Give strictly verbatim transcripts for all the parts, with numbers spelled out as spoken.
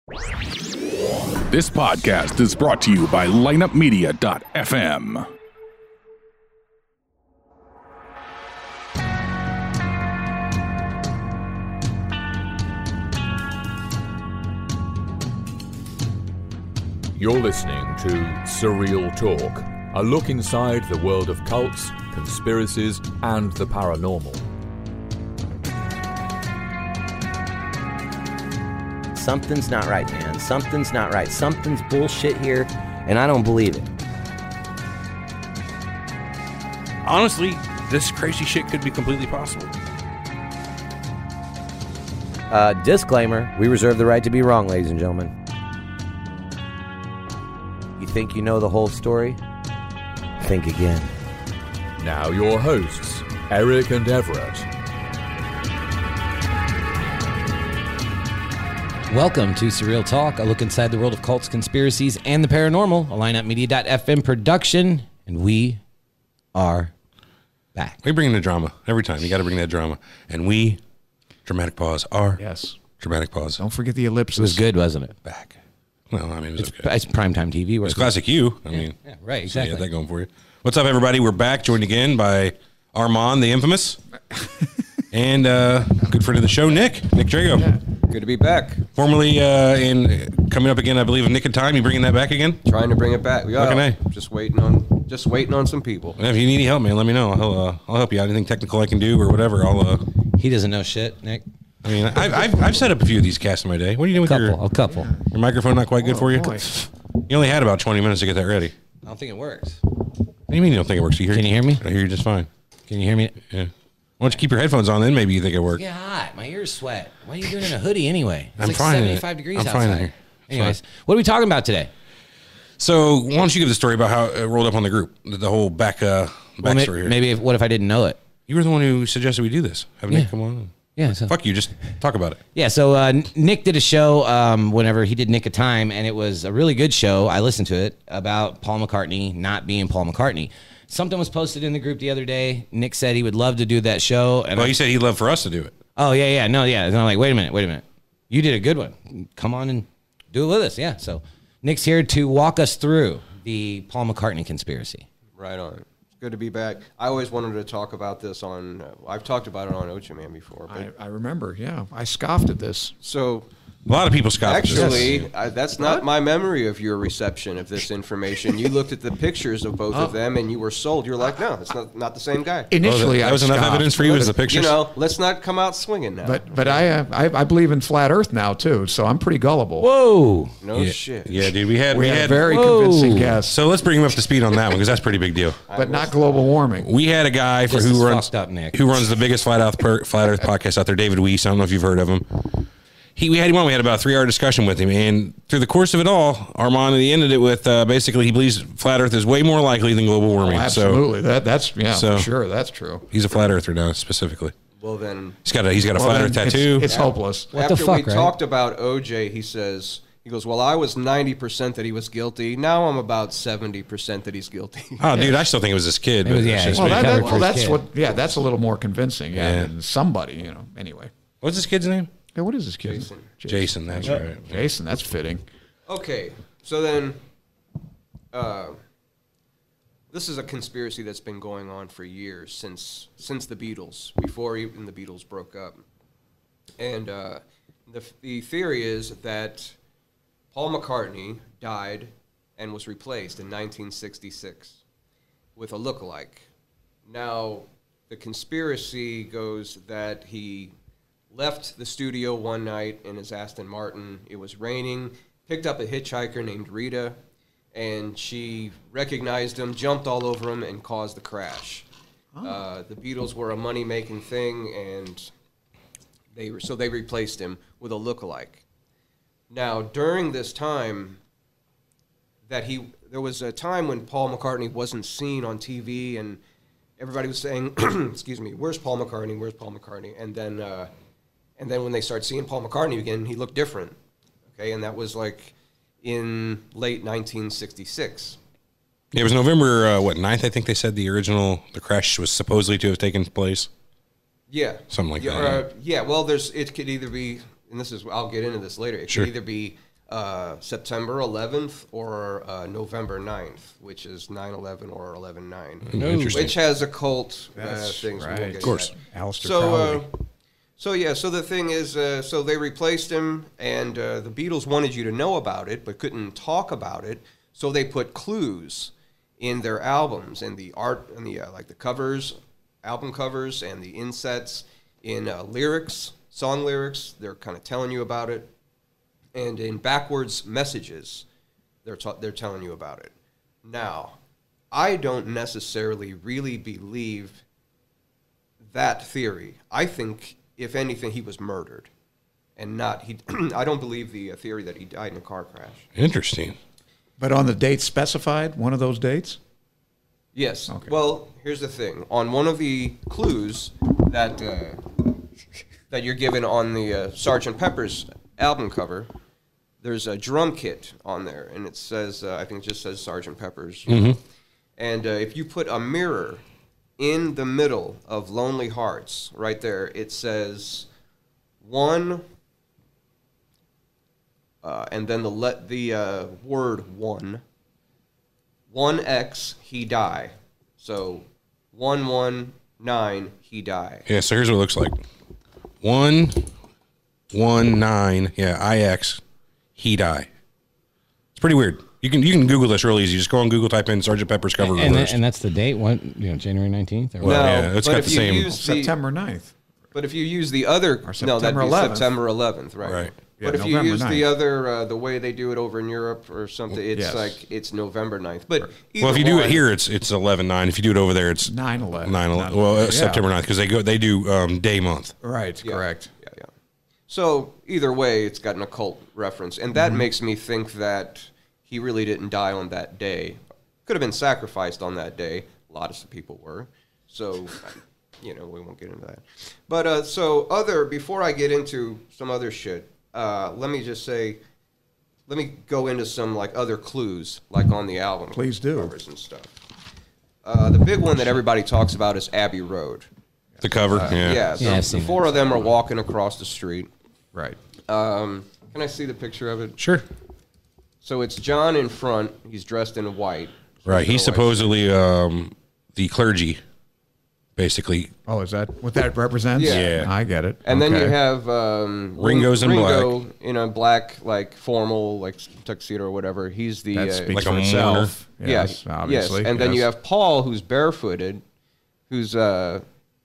This podcast is brought to you by lineup media dot f m. You're listening to Surreal Talk, a look inside the world of cults, conspiracies, and the paranormal. Something's not right, man. Something's not right. Something's bullshit here, and I don't believe it. Honestly, this crazy shit could be completely possible. Uh, disclaimer, we reserve the right to be wrong, ladies and gentlemen. You think you know the whole story? Think again. Now your hosts, Eric and Everett. Welcome to Surreal Talk, a look inside the world of cults, conspiracies, and the paranormal, a lineup media dot f m production, and we are back. We bring in the drama every time. You got to bring that drama. And we, dramatic pause, are Yes. dramatic pause. Don't forget the ellipsis. It was good, wasn't it? Back. Well, I mean, it was It's, okay. it's primetime T V. It's classic you. I Yeah, mean, yeah, right, so exactly. you had that going for you. What's up, everybody? We're back, joined again by Armand, the infamous, and uh, good friend of the show, Nick. Nick Drago. Yeah. Good to be back. Formerly uh, in coming up again, I believe, in Nick of Time. You bringing that back again? Trying to bring it back. Yeah, Okay. just waiting on, just waiting on some people. If you need any help, man, let me know. I'll, uh, I'll help you out. Anything technical I can do or whatever, I'll. Uh, He doesn't know shit, Nick. I mean, I've, I've I've set up a few of these casts in my day. What are you doing with Couple, your a couple. your microphone? Not quite good Oh, for you. boy. You only had about twenty minutes to get that ready. I don't think it works. What do you mean you don't think it works? You hear, Can you hear me? I hear you just fine. Can you hear me? Yeah. Why don't you keep your headphones on? Then maybe you think it works. Get hot. My ears sweat. Why are you doing in a hoodie anyway? It's I'm like fine in it. seventy-five degrees I'm outside. fine in here. It's Anyways, what are we talking about today? So why don't you give the story about how it rolled up on the group, the, the whole back uh, Well, may- backstory here? maybe if, what if I didn't know it? You were the one who suggested we do this. Have Nick Yeah. come on. Yeah. So. Fuck you. Just talk about it. Yeah, so uh, Nick did a show um, whenever he did Nick of Time, and it was a really good show. I listened to it about Paul McCartney not being Paul McCartney. Something was posted in the group the other day. Nick said he would love to do that show. And Well, I, he said he'd love for us to do it. oh, yeah, yeah, no, yeah. And I'm like, wait a minute, wait a minute. You did a good one. Come on and do it with us. Yeah, so Nick's here to walk us through the Paul McCartney conspiracy. Right on. It's good to be back. I always wanted to talk about this on. Uh, I've talked about it on Ocha Man before. But I, I remember, yeah. I scoffed at this. so A lot of people scoff at this. actually, I, that's not my memory of your reception of this information. You looked at the pictures of both of them, and you were sold. You're like, no, it's not not the same guy. Oh, that, Initially, that I was enough scoffed, evidence for you as the pictures. You know, let's not come out swinging now. But but I, uh, I I believe in flat Earth now too, so I'm pretty gullible. Whoa. no yeah, shit. yeah, dude. We had We we had had. a very Whoa. convincing guess, So let's bring him up to speed on that one because that's a pretty big deal. but not global warming. We had a guy for This who is runs fucked up, Nick. who runs the biggest flat Earth per, flat Earth podcast out there, David Weiss. I don't know if you've heard of him. He we had him on. We had about a three hour discussion with him, and through the course of it all, Armand he ended it with uh, basically he believes flat Earth is way more likely than global warming. Oh, So absolutely, that that's yeah, so- for sure, that's true. he's a flat Earther now specifically. Well then, He's got a he's got a Well, flat then Earth it's- tattoo. It's, hopeless. What the after fuck, we right? talked about O J, he says, he goes, well, I was ninety percent that he was guilty. Now I'm about seventy percent that he's guilty. Oh, dude, I still think it was this kid. It was- but yeah, it's just Well, me. that, covered that, for well his that's kid. what. Yeah, that's a little more convincing. Yeah, Yeah. than somebody, you know. Anyway, What's this kid's name? yeah, what is this kid? Jason. Jason. That's right. Jason, that's fitting. Okay, so then, uh, this is a conspiracy that's been going on for years, since since the Beatles, before even the Beatles broke up. And uh, the the theory is that Paul McCartney died and was replaced in nineteen sixty-six with a lookalike. Now, the conspiracy goes that he left the studio one night in his Aston Martin. It was raining, picked up a hitchhiker named Rita, and she recognized him, jumped all over him, and caused the crash. Oh. Uh, the Beatles were a money-making thing, and they were, so they replaced him with a lookalike. Now, during this time, that he there was a time when Paul McCartney wasn't seen on T V, and everybody was saying, "Excuse me, where's Paul McCartney? Where's Paul McCartney?" And then, uh, and then when they started seeing Paul McCartney again, he looked different. Okay, and that was like in late nineteen sixty-six. It was November uh, what ninth, I think they said the original the crash was supposedly to have taken place. Yeah, Something like yeah, that. Uh, yeah, well, there's it could either be, and this is I'll get into this later. It Sure. could either be uh, September eleventh or uh, November ninth, which is nine eleven or eleven nine, Interesting. which has occult uh, That's things. we right. won't get Of into course. that. Aleister So, Crowley. uh, so yeah. So the thing is, uh, so they replaced him, and uh, the Beatles wanted you to know about it, but couldn't talk about it. So they put clues in their albums and the art and the uh, like the covers, album covers, and the insets in uh, lyrics, song lyrics. They're kind of telling you about it, and in backwards messages, they're ta- they're telling you about it. Now, I don't necessarily really believe that theory. I think, if anything, he was murdered, and not he. I don't believe the uh, theory that he died in a car crash. Interesting. But on the date specified, one of those dates? Yes. Okay. Well, here's the thing. On one of the clues that uh, that you're given on the uh, Sergeant Pepper's album cover, there's a drum kit on there, and it says, uh, I think it just says Sergeant Pepper's. Mm-hmm. And uh, if you put a mirror in the middle of Lonely Hearts, right there, it says one, uh, and then the let the uh, word one. One X, he die. So one one nine, he die. Yeah, so here's what it looks like. One, one, nine, yeah, I X, he die. It's pretty weird. You can you can Google this real easy. Just go on Google, type in Sergeant Pepper's cover And, reversed. and that's the date. What you know, January nineteenth. Or Well, what? yeah, it's but got if the you same- use the- September ninth. But if you use the other, Or no, that'd September be eleventh. September eleventh, right? Right. But Yeah, if you November use the ninth. other, uh, the way they do it over in Europe or something, it's Yes. like it's November ninth. But either well, if you do one, it here, it's it's eleven nine. If you do it over there, it's nine eleven. nine eleven. Well, uh, Yeah. September ninth because they go they do um, day month. Right, yeah, correct. Yeah, yeah. So either way, it's got an occult reference, and that Mm-hmm. makes me think that he really didn't die on that day. Could have been sacrificed on that day. A lot of people were. So, you know, we won't get into that. But uh, so other before I get into some other shit, uh, let me just say, let me go into some like other clues, like on the album. Please do. Covers and stuff. Uh, the big one that everybody talks about is Abbey Road. The cover, yeah. Yeah, Yeah, the, I've the seen four of them are walking across the street. Right. Um, can I see the picture of it? Sure. So it's John in front. He's dressed in white. Right. He's In a white supposedly um, the clergy, basically. Oh, is that what that represents? Yeah. Yeah. I get it. And then Okay. you have um, Ringo's in Ringo in a black, like formal, like tuxedo or whatever. He's the That uh, speaks Like for a itself. yeah, Yes, obviously. yes. And then you yes. have Paul, who's barefooted, who's uh,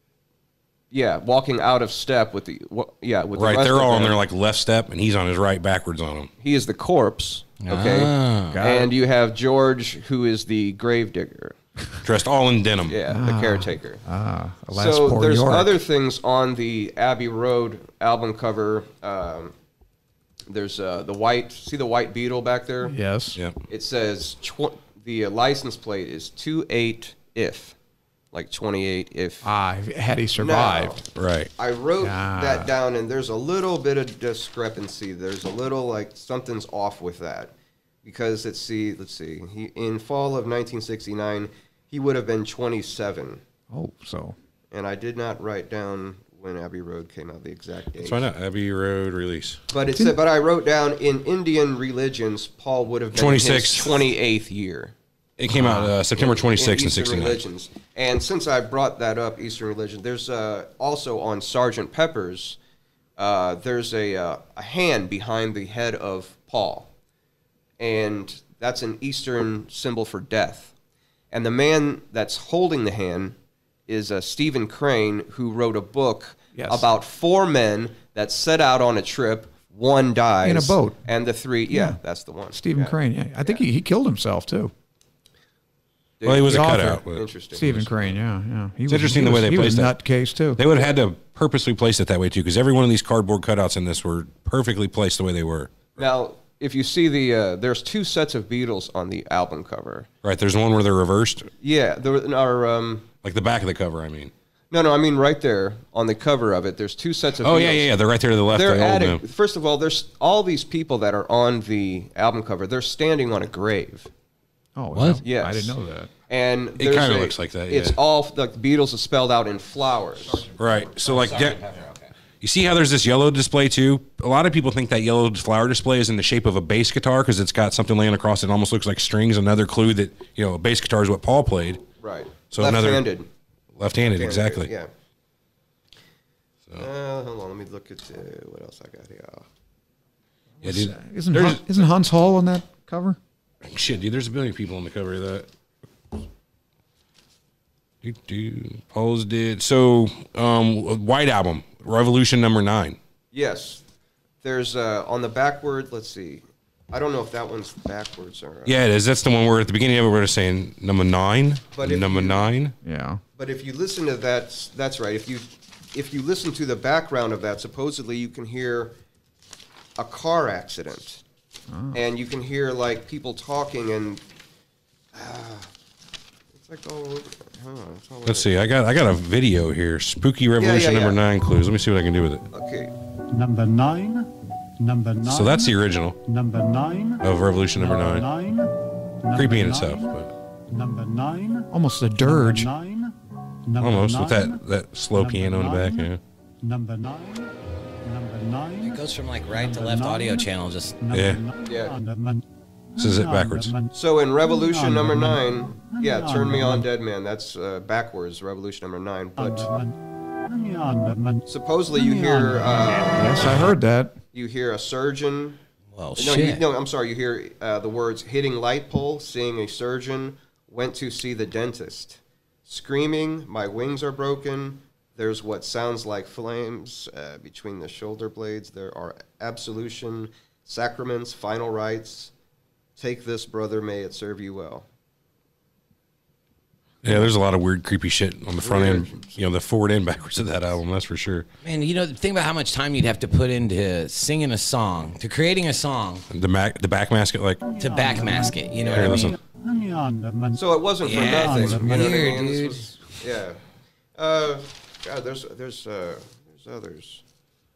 yeah, walking out of step with the wha- yeah with the Right. rest They're of all on them. their like left step, and he's on his right backwards on them. He is the corpse. Okay. Ah. Got it. And you have George, who is the gravedigger. Dressed all in denim. Yeah, the caretaker. Ah, alas, So poor there's York. other things on the Abbey Road album cover. Um, there's uh, the white. See the white beetle back there? Yes. Yeah. It says tw- the uh, license plate is two eight if, like twenty-eight if. Ah, had he survived. Right. I wrote Ah. that down, and there's a little bit of discrepancy. There's a little like something's off with that, because let's see, let's see. He in fall of nineteen sixty-nine, he would have been twenty-seven, Oh, so. and I did not write down when Abbey Road came out, the exact date. Let's find out. Abbey Road release. But it said, but I wrote down in Indian religions, Paul would have been in his twenty-sixth. twenty-eighth year. It came out uh, September twenty-sixth in in Eastern sixty-nine. religions. And since I brought that up, Eastern religion, there's uh, also on Sergeant Pepper's, uh, there's a, uh, a hand behind the head of Paul. And that's an Eastern symbol for death. And the man that's holding the hand is uh, Stephen Crane, who wrote a book Yes. about four men that set out on a trip. One dies. In a boat. And the three, yeah, Yeah. that's the one. Stephen Yeah. Crane, yeah. I think he, he killed himself, too. Well, he was The a author. cutout. but Interesting. Stephen Crane, yeah, yeah. He It's interesting the he way they he was placed that. nutcase, too. They would have had to purposely place it that way too, because every one of these cardboard cutouts in this were perfectly placed the way they were. Now, if you see the, uh, there's two sets of Beatles on the album cover. Right. There's one where they're reversed, Yeah, there are. Um, like the back of the cover. I mean. no, no, I mean right there on the cover of it. There's two sets of. Oh Beatles. yeah, yeah, yeah. They're right there to the left. They're They all adding. do. First of all, there's all these people that are on the album cover. They're standing on a grave. Oh, What? well, Yes. I didn't know that. And It there's kinda a- looks like that, It's yeah. all like the Beatles are spelled out in flowers. Right. So like, da- You see how there's this yellow display too? A lot of people think that yellow flower display is in the shape of a bass guitar because it's got something laying across it. It almost looks like strings. Another clue that, you know, a bass guitar is what Paul played. Right. So left-handed. another left-handed, exactly. Yeah. So. Uh, hold on, let me look at uh, what else I got here. Yeah, dude. Isn't, Hun- isn't Hans Hall on that cover? Shit, dude, there's a billion people on the cover of that. Do, do. Paul's did. So, um, White Album, Revolution number nine. Yes. There's, uh, on the backward, let's see. I don't know if that one's backwards or... Uh, Yeah, it is. That's the one where at the beginning of it we're saying number nine. But if number you- nine. Yeah. But if you listen to that, that's right. If you if you listen to the background of that, supposedly you can hear a car accident. Oh. And you can hear, like, people talking and... Uh, it's like, oh... Huh, Let's see. I got I got a video here. Spooky Revolution yeah, yeah. number nine clues. Let me see what I can do with it. Okay. Number nine. Number nine. So that's the original. Number nine. Of Revolution number, number nine. nine. Creepy in Number itself, nine. but Number nine. Almost a dirge. Number nine. Number almost nine. with that that slow Number piano in the back. nine. Yeah. Number nine. Number nine. It goes from like right to left audio channel. Just Yeah. Yeah. This is it backwards. So in Revolution number nine, yeah, Turn Me On, Dead Man, that's uh, backwards, Revolution number nine. But supposedly you hear... Uh, Yes, I heard that. You hear a surgeon... Well, no, shit. You, no, I'm sorry, you hear uh, the words, hitting light pole, seeing a surgeon, went to see the dentist. Screaming, my wings are broken, there's what sounds like flames uh, between the shoulder blades. There are absolution, sacraments, final rites... Take this, brother, may it serve you well. Yeah, there's a lot of weird, creepy shit on the front end, you know, the forward and backwards of that album, that's for sure. Man, you know, think about how much time you'd have to put into singing a song, to creating a song, The Mac, the back mask, like. to backmask it. You know Here, what I listen. mean? So it wasn't for Yeah, nothing. it's You know what I weird, mean? This dude. was- yeah. Uh, God, there's there's uh, there's others.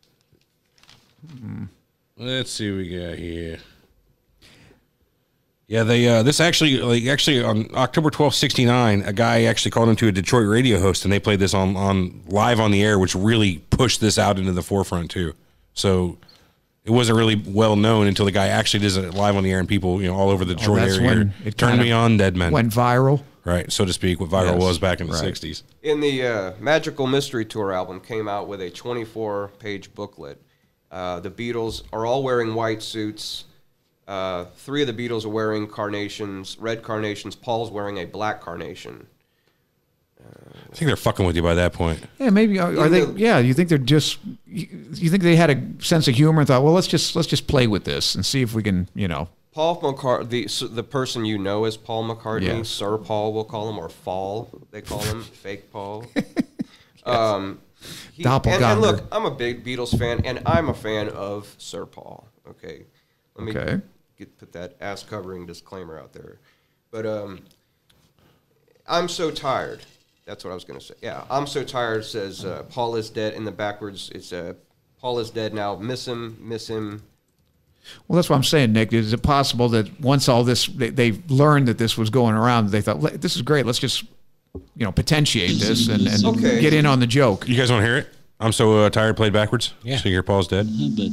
Hmm. Let's see what we got here. Yeah, they uh, this actually like actually on October twelfth, sixty-nine, a guy actually called into a Detroit radio host and they played this on, on live on the air, which really pushed this out into the forefront too. So it wasn't really well known until the guy actually did it live on the air and people, you know, all over the Detroit Oh, that's area when it turned kind me of on, Dead Men. Went viral. Right, so to speak, what viral Yes, was back in the right. sixties. In the uh, Magical Mystery Tour album came out with a twenty-four page booklet. Uh, the Beatles are all wearing white suits. Uh, three of the Beatles are wearing carnations, red carnations. Paul's wearing a black carnation. I think they're fucking with you by that point. Yeah, maybe are, are they? the- Yeah, you think they're just? You, you think they had a sense of humor and thought, well, let's just let's just play with this and see if we can, you know. Paul McCartney, the, so the person you know as Paul McCartney, Yes. Sir Paul, we'll call him, or Fall, they call him, fake Paul. um, he, and, Doppelganger. and look, I'm a big Beatles fan, and I'm a fan of Sir Paul. Okay, let me Okay. get put that ass covering disclaimer out there. But um, I'm so tired. That's what I was going to say. Yeah, I'm so tired. Says uh, Paul is dead. In the backwards, it's uh, Paul is dead now. Miss him, miss him. Well, that's what I'm saying, Nick. Is it possible that once all this, they, they learned that this was going around, they thought, "Let- this is great. Let's just, you know, potentiate this and, and Okay. get in on the joke. You guys want to hear it? I'm so uh, tired, played backwards. Yeah. So you hear Paul's dead.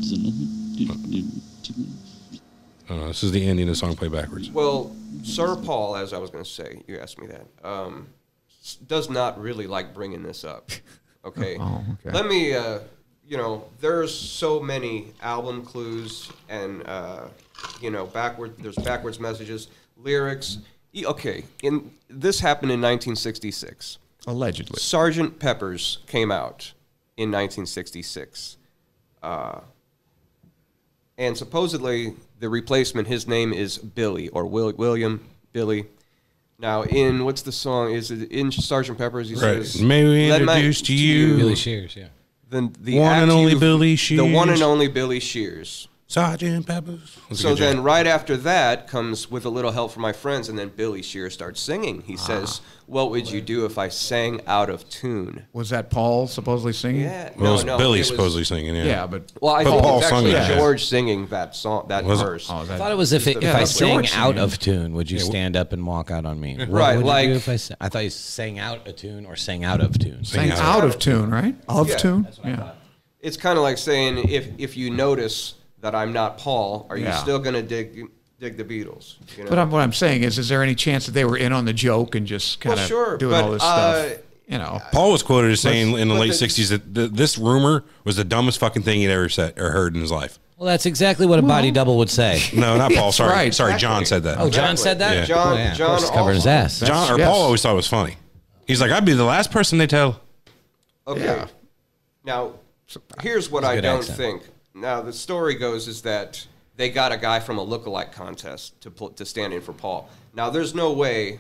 Uh, this is the ending of the song played backwards. Well, Sir Paul, as I was going to say, you asked me that, um, s- does not really like bringing this up. Okay? Oh, okay. Let me, uh, you know, there's so many album clues and, uh, you know, backward, there's backwards messages, lyrics. E- Okay, in this happened in nineteen sixty-six. Allegedly. Sergeant Pepper's came out in nineteen sixty-six. Uh, and supposedly the replacement, his name is Billy, or Will, William Billy. Now, in, what's the song? Is it in Sergeant Pepper's? He Right. says, May we "Let my- introduce to you Billy Shears, yeah. the, the One and act only you've- Billy The one Shears. and only Billy Shears. Sergeant Pepper's. That's a So good then, joke. right after that comes With a Little Help from My Friends, and then Billy Shears starts singing. He says, "What would you do if I sang out of tune?" Was that Paul supposedly singing? Yeah, Well, it was no, no, Billy it was- supposedly singing, yeah. Yeah, but Well, I But think Paul it's sung actually that, yeah. George singing that song, that Was it? verse. oh, that, I thought it was if, it, the if I George sang singing. out of tune, would you stand up and walk out on me? What Right, would you like- do if I, sa- I thought you sang out a tune or sang out of tune. sang out out of of tune, right? Of Yeah. tune. That's what I Yeah. thought. it's kind of like saying if if you notice that I'm not Paul, are you Yeah. still going to dig dig the Beatles? You know? But I'm, what I'm saying is, is there any chance that they were in on the joke and just kind of Well, sure, doing but, all this uh, stuff? You know, Paul was quoted as saying in the but late the- sixties that th- this rumor was the dumbest fucking thing he'd ever said or heard in his life. Well, that's exactly what a body double would say. No, not Paul. Sorry, right. sorry, John said that. Oh, John said that? Yeah. John, Oh, yeah. Of John course, he's covering his also- ass. John or yes. Paul always thought it was funny. He's like, I'd be the last person they tell. Okay. Yeah. Now, here's what That's a I good don't accent. think. Now, the story goes is that they got a guy from a lookalike contest to put, to stand in for Paul. Now, there's no way.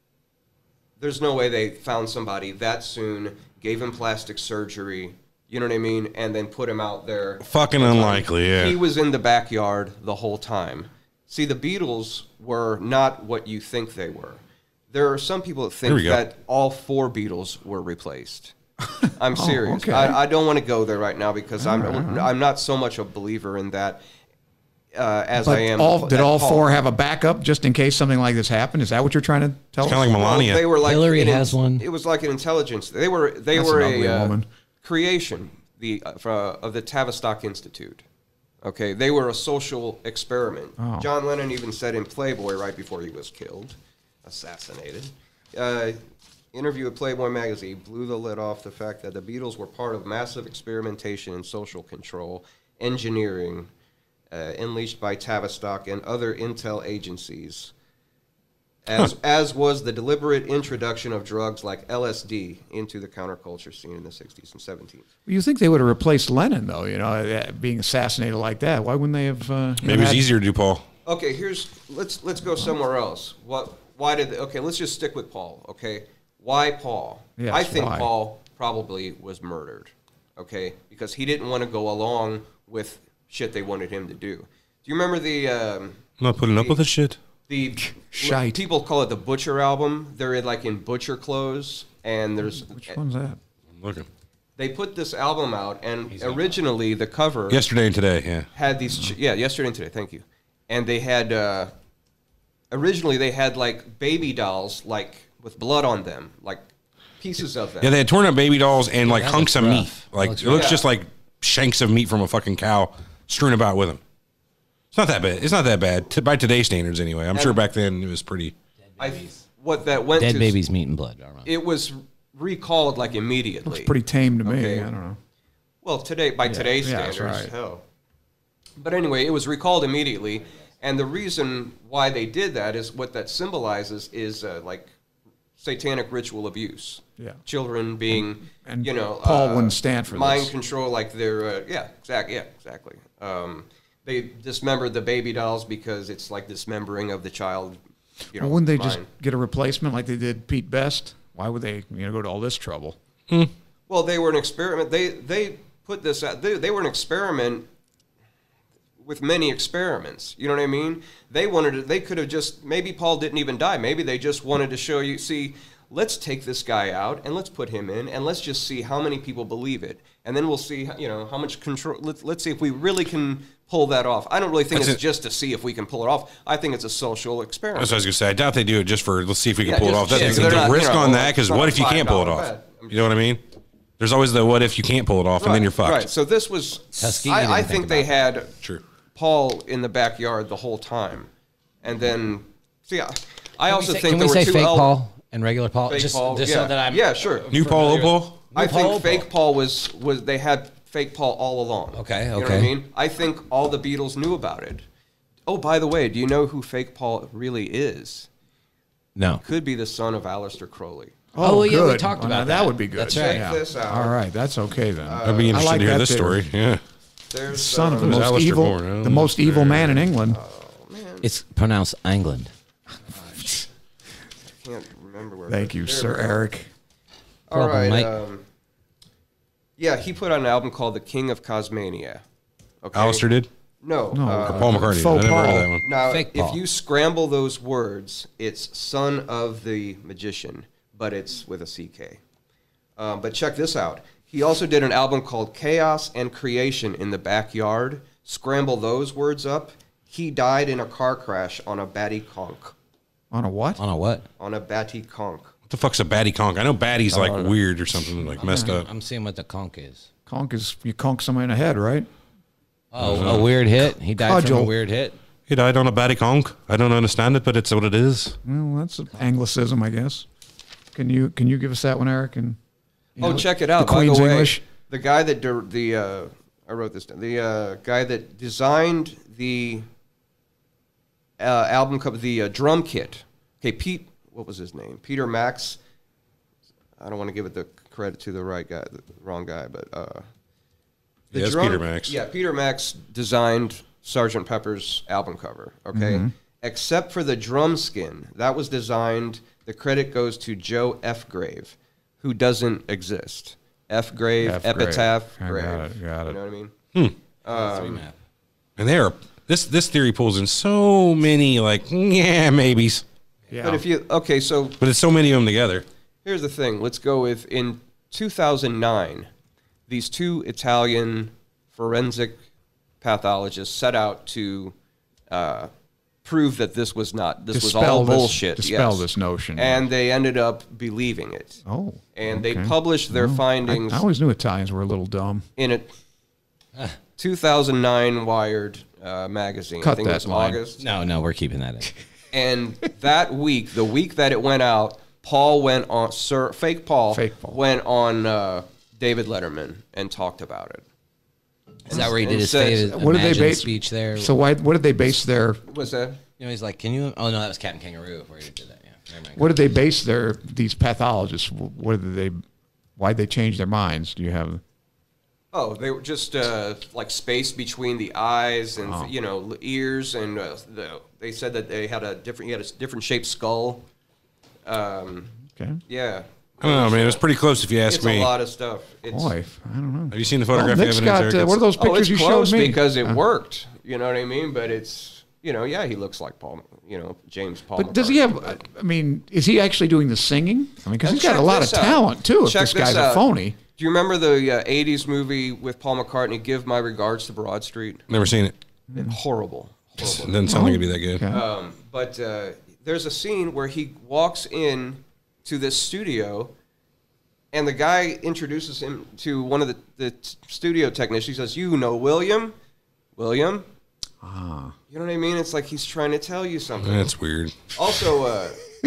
There's no way they found somebody that soon, gave him plastic surgery. You know what I mean, and then put him out there. Fucking unlikely, yeah. He was in the backyard the whole time. See, the Beatles were not what you think they were. There are some people that Here think we go. that all four Beatles were replaced. I'm serious. okay. I, I don't want to go there right now because I'm I'm not so much a believer in that uh, as but I am. all, did at all Paul. four have a backup just in case something like this happened? Is that what you're trying to tell Kind us? of like Well, Melania. they were like Hillary an has in- one. It was like an intelligence. They were they That's were an ugly a uh, woman. creation the uh, for, uh, of the Tavistock Institute. Okay, they were a social experiment. Oh. John Lennon even said in Playboy right before he was killed, assassinated. Uh, interview with Playboy magazine blew the lid off the fact that the Beatles were part of massive experimentation in social control, engineering, uh, unleashed by Tavistock and other intel agencies, as as was the deliberate introduction of drugs like L S D into the counterculture scene in the sixties and seventies. You think they would have replaced Lennon, though? You know, uh, being assassinated like that. Why wouldn't they have? Uh, Maybe it was had- easier to do Paul. Okay, here's let's let's go somewhere else. What? Why did? Okay, let's just stick with Paul. Okay, why Paul? Yes, I think why? Paul probably was murdered. Okay, because he didn't want to go along with shit they wanted him to do. Do you remember the um, I'm not putting up with this shit. the Shite. people call it the Butcher album? They're in, like in Butcher clothes, and there's Which one's that? Looking. they put this album out, and originally the cover Yesterday and today, yeah. had these ch- yeah yesterday and today, thank you, and they had uh, originally they had like baby dolls like with blood on them, like pieces of them. Yeah, they had torn up baby dolls and like that hunks looks of rough. meat. Like Looks it looks rough. just like shanks of meat from a fucking cow strewn about with them. It's not that bad. It's not that bad T- by today's standards, anyway. I'm sure back then it was pretty. I, what that went Dead to babies, meat, and blood. Armand. it was recalled like immediately. Looks pretty tame to me. Okay. I don't know. Well, today by today's yeah, that's standards, right. hell. But anyway, it was recalled immediately, and the reason why they did that is what that symbolizes is uh, like satanic ritual abuse. Yeah. Children being, And you know, Paul uh, wouldn't stand for mind this. control, like they're uh, yeah, exactly, yeah, exactly. Um, they dismembered the baby dolls because it's like dismembering of the child. You know, Well, wouldn't they just mind. get a replacement like they did Pete Best? Why would they, you know, go to all this trouble? Well, they were an experiment. They they put this out. They, they were an experiment with many experiments. You know what I mean? They wanted to, they could have just, maybe Paul didn't even die. Maybe they just wanted to show you, see, let's take this guy out and let's put him in and let's just see how many people believe it. And then we'll see, you know, how much control, let's, let's see if we really can pull that off. I don't really think That's it's it. just to see if we can pull it off. I think it's a social experiment. That's what I was gonna say. I doubt they do it just for let's see if we can Yeah, pull it just- off. That's yeah, the, they're the not, you risk know, on that because it's not what a if you can't pull it five off? dollar bet. You know what I mean? There's always the what if you can't pull it off and then you're fucked. Right. So this was, Tuskegee I, I didn't think think they about had True. Paul in the backyard the whole time, and then see, I, I Can also we say, think can there we were say two fake el- Paul and regular Paul? Fake just Paul, just yeah. so that I'm yeah, sure. New Paul, old Paul. I New Paul, think old fake Paul. Paul was was they had fake Paul all along. Okay, You know what okay. I mean? I think all the Beatles knew about it. Oh, by the way, do you know who fake Paul really is? No. Could be the son of Aleister Crowley. Oh, yeah, we good. talked Well, now about that. that. would be good. That's right. Check this out. All right, that's okay then. I'd be I interested like to hear that this theory. story. Yeah. There's Son of the uh, Who's most Alistair evil, Moore? the most evil man in England. It's pronounced England. can't remember where. Thank you, there Sir we go. Eric. All Problem, right. Mike. Um, yeah, he put out an album called The King of Cosmania. Okay. Alistair did? No. No, uh, Paul McCartney. Faux I never heard Paul. of that one. Now, Fake if Paul. you scramble those words, it's son of the magician, but it's with a C K. Um, but check this out. He also did an album called Chaos and Creation in the Backyard. Scramble those words up. He died in a car crash on a batty conch. On a what? On a what? On a batty conch. What the fuck's a batty conch? I know batty's like weird or something like messed up. I'm seeing what the conch is. Conk is you conk somebody in the head, right? Oh, a weird hit. He died Cudgel. from a weird hit. He died on a batty conk. I don't understand it, but it's what it is. Well, that's an Anglicism, I guess. Can you can you give us that one, Eric? And you Oh, know, check it out. The By Queen's the way, English. the guy that der- the uh, I wrote this down. The uh, guy that designed the uh, album cover, the uh, drum kit. Okay, Pete. What was his name? Peter Max. I don't want to give it the credit to the right guy, the wrong guy, but uh, the Yeah, it's Peter Max. Yeah, Peter Max designed Sergeant Pepper's album cover. Okay, Mm-hmm. except for the drum skin that was designed. The credit goes to Joe F. Grave, who doesn't exist. F. Grave, F. Grave. Epitaph, I got Grave. it, got it. You know what I mean? Um, And they are this this theory pulls in so many like yeah maybes, Yeah. But if you okay, so but it's so many of them together. here's the thing. Let's go with in two thousand nine, these two Italian forensic pathologists set out to uh, prove that this was not this was Dispel all this- bullshit. dispel yes. this notion. and they ended up believing it. oh, And they okay. published their Well, I- findings I, always knew Italians were a little dumb. in a two thousand nine Wired uh, magazine. I Cut think that it was line. August. No, no, we're keeping that in. And that week, the week that it went out, Paul went on, Sir, fake Paul, Fake Paul. went on uh, David Letterman and talked about it. Is that where he did And his says- famous What did they Imagine base speech there? So why? What did they base their? What's that? You know, he's like, "Can you?" Oh no, that was Captain Kangaroo where he did that. Yeah, never mind. What did they base their these pathologists? What did they? Why'd they change their minds? Do you have? Oh, they were just uh, like space between the eyes and Oh. you know ears, and uh, the, they said that they had a different, he had a different shaped skull. Um, Okay. yeah, I don't know, man. It was pretty close if you ask it's me. a lot of stuff. It's, Boy, I don't know. Have you seen the Well, photographic Nick's evidence? got. Eric? Uh, what are those oh, pictures it's you close showed me? because it Uh, worked. You know what I mean? But it's you know, yeah, he looks like Paul. You know, James Paul. But does he McCartney, have? but- I mean, is he actually doing the singing? I mean, because And he's got check a lot of this out. talent too. If Check this guy's a out. phony. Do you remember the uh, eighties movie with Paul McCartney, Give My Regards to Broad Street? Never seen it. Horrible. It Horrible. doesn't sound like it'd be that good. Okay. Um, but uh, there's a scene where he walks in to this studio, and the guy introduces him to one of the, the t- studio technicians. He says, "You know William? William?" Ah. You know what I mean? It's like he's trying to tell you something. That's weird. Also, uh,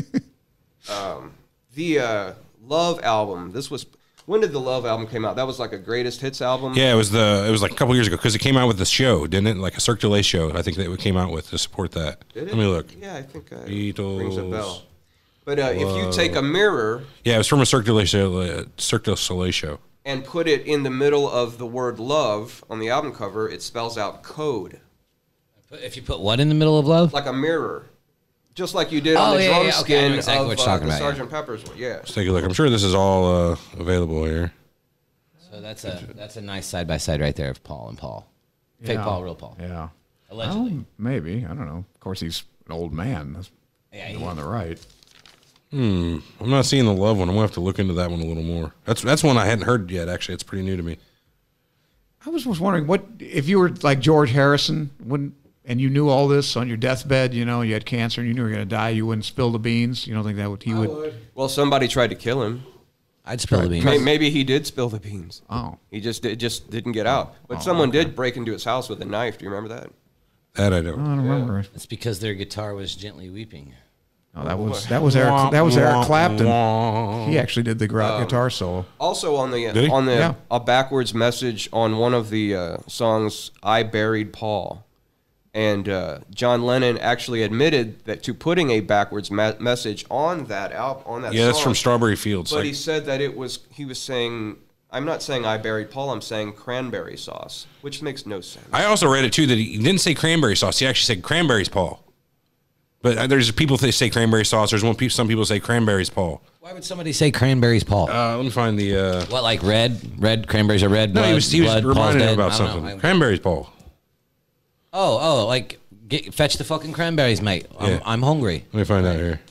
um, the uh, Love album. This was when did the Love album came out? That was like a greatest hits album. Yeah, it was the it was like a couple years ago because it came out with the show, didn't it? Like a Cirque du Soleil show. I think that it came out with to support that. Did it? Let me look. Yeah, I think uh, Beatles. rings a bell. But uh, if you take a mirror Yeah, it was from a Cirque du Soleil show, uh, Cirque du Soleil show. and put it in the middle of the word love on the album cover, it spells out code. If you put what in the middle of love? Like a mirror. Just like you did on Oh, the yeah, drum yeah, okay, I know skin exactly of what you're uh, talking the about, yeah. Sergeant Pepper's one. Yeah. Let's take a look. I'm sure this is all uh, available here. So that's a that's a nice side by side right there of Paul and Paul. Fake Yeah. Paul, real Paul. Yeah. Allegedly. Well, maybe. I don't know. Of course, he's an old man. That's Yeah, the he- one on the right. I'm not seeing the Love one. I'm gonna have to look into that one a little more. That's that's one I hadn't heard yet. Actually, it's pretty new to me. I was, was wondering what if you were like George Harrison, wouldn't and you knew all this on your deathbed, you know, you had cancer and you knew you were going to die, you wouldn't spill the beans. You don't think that would he would? Well, somebody tried to kill him. I'd spill the beans. May- Maybe he did spill the beans. Oh, He just it just didn't get out. But Oh, someone okay. did break into his house with a knife. Do you remember that? That I I don't. don't remember. it. It's because their guitar was gently weeping. Oh, that was that was Eric that was Eric Clapton. He actually did the gra- guitar solo. Also on the Did he? on the Yeah. a backwards message on one of the uh, songs, "I Buried Paul," and uh, John Lennon actually admitted that to putting a backwards ma- message on that album on that. Yeah, that's song, from Strawberry Fields. But Like, he said that it was he was saying, "I'm not saying I buried Paul. I'm saying cranberry sauce," which makes no sense. I also read it too that he didn't say cranberry sauce. He actually said cranberries, Paul. But uh, there's people that say cranberry sauce. There's one. pe- Some people say cranberries, Paul. Why would somebody say cranberries, Paul? Uh, let me find the. Uh, what, like red? Red cranberries are red. no, blood, he was he was blood, Paul's reminding him dead? about I don't know. something. I- Cranberries, Paul. Oh, oh, like get, fetch the fucking cranberries, mate. I'm, Yeah. I'm hungry. Let me find out here.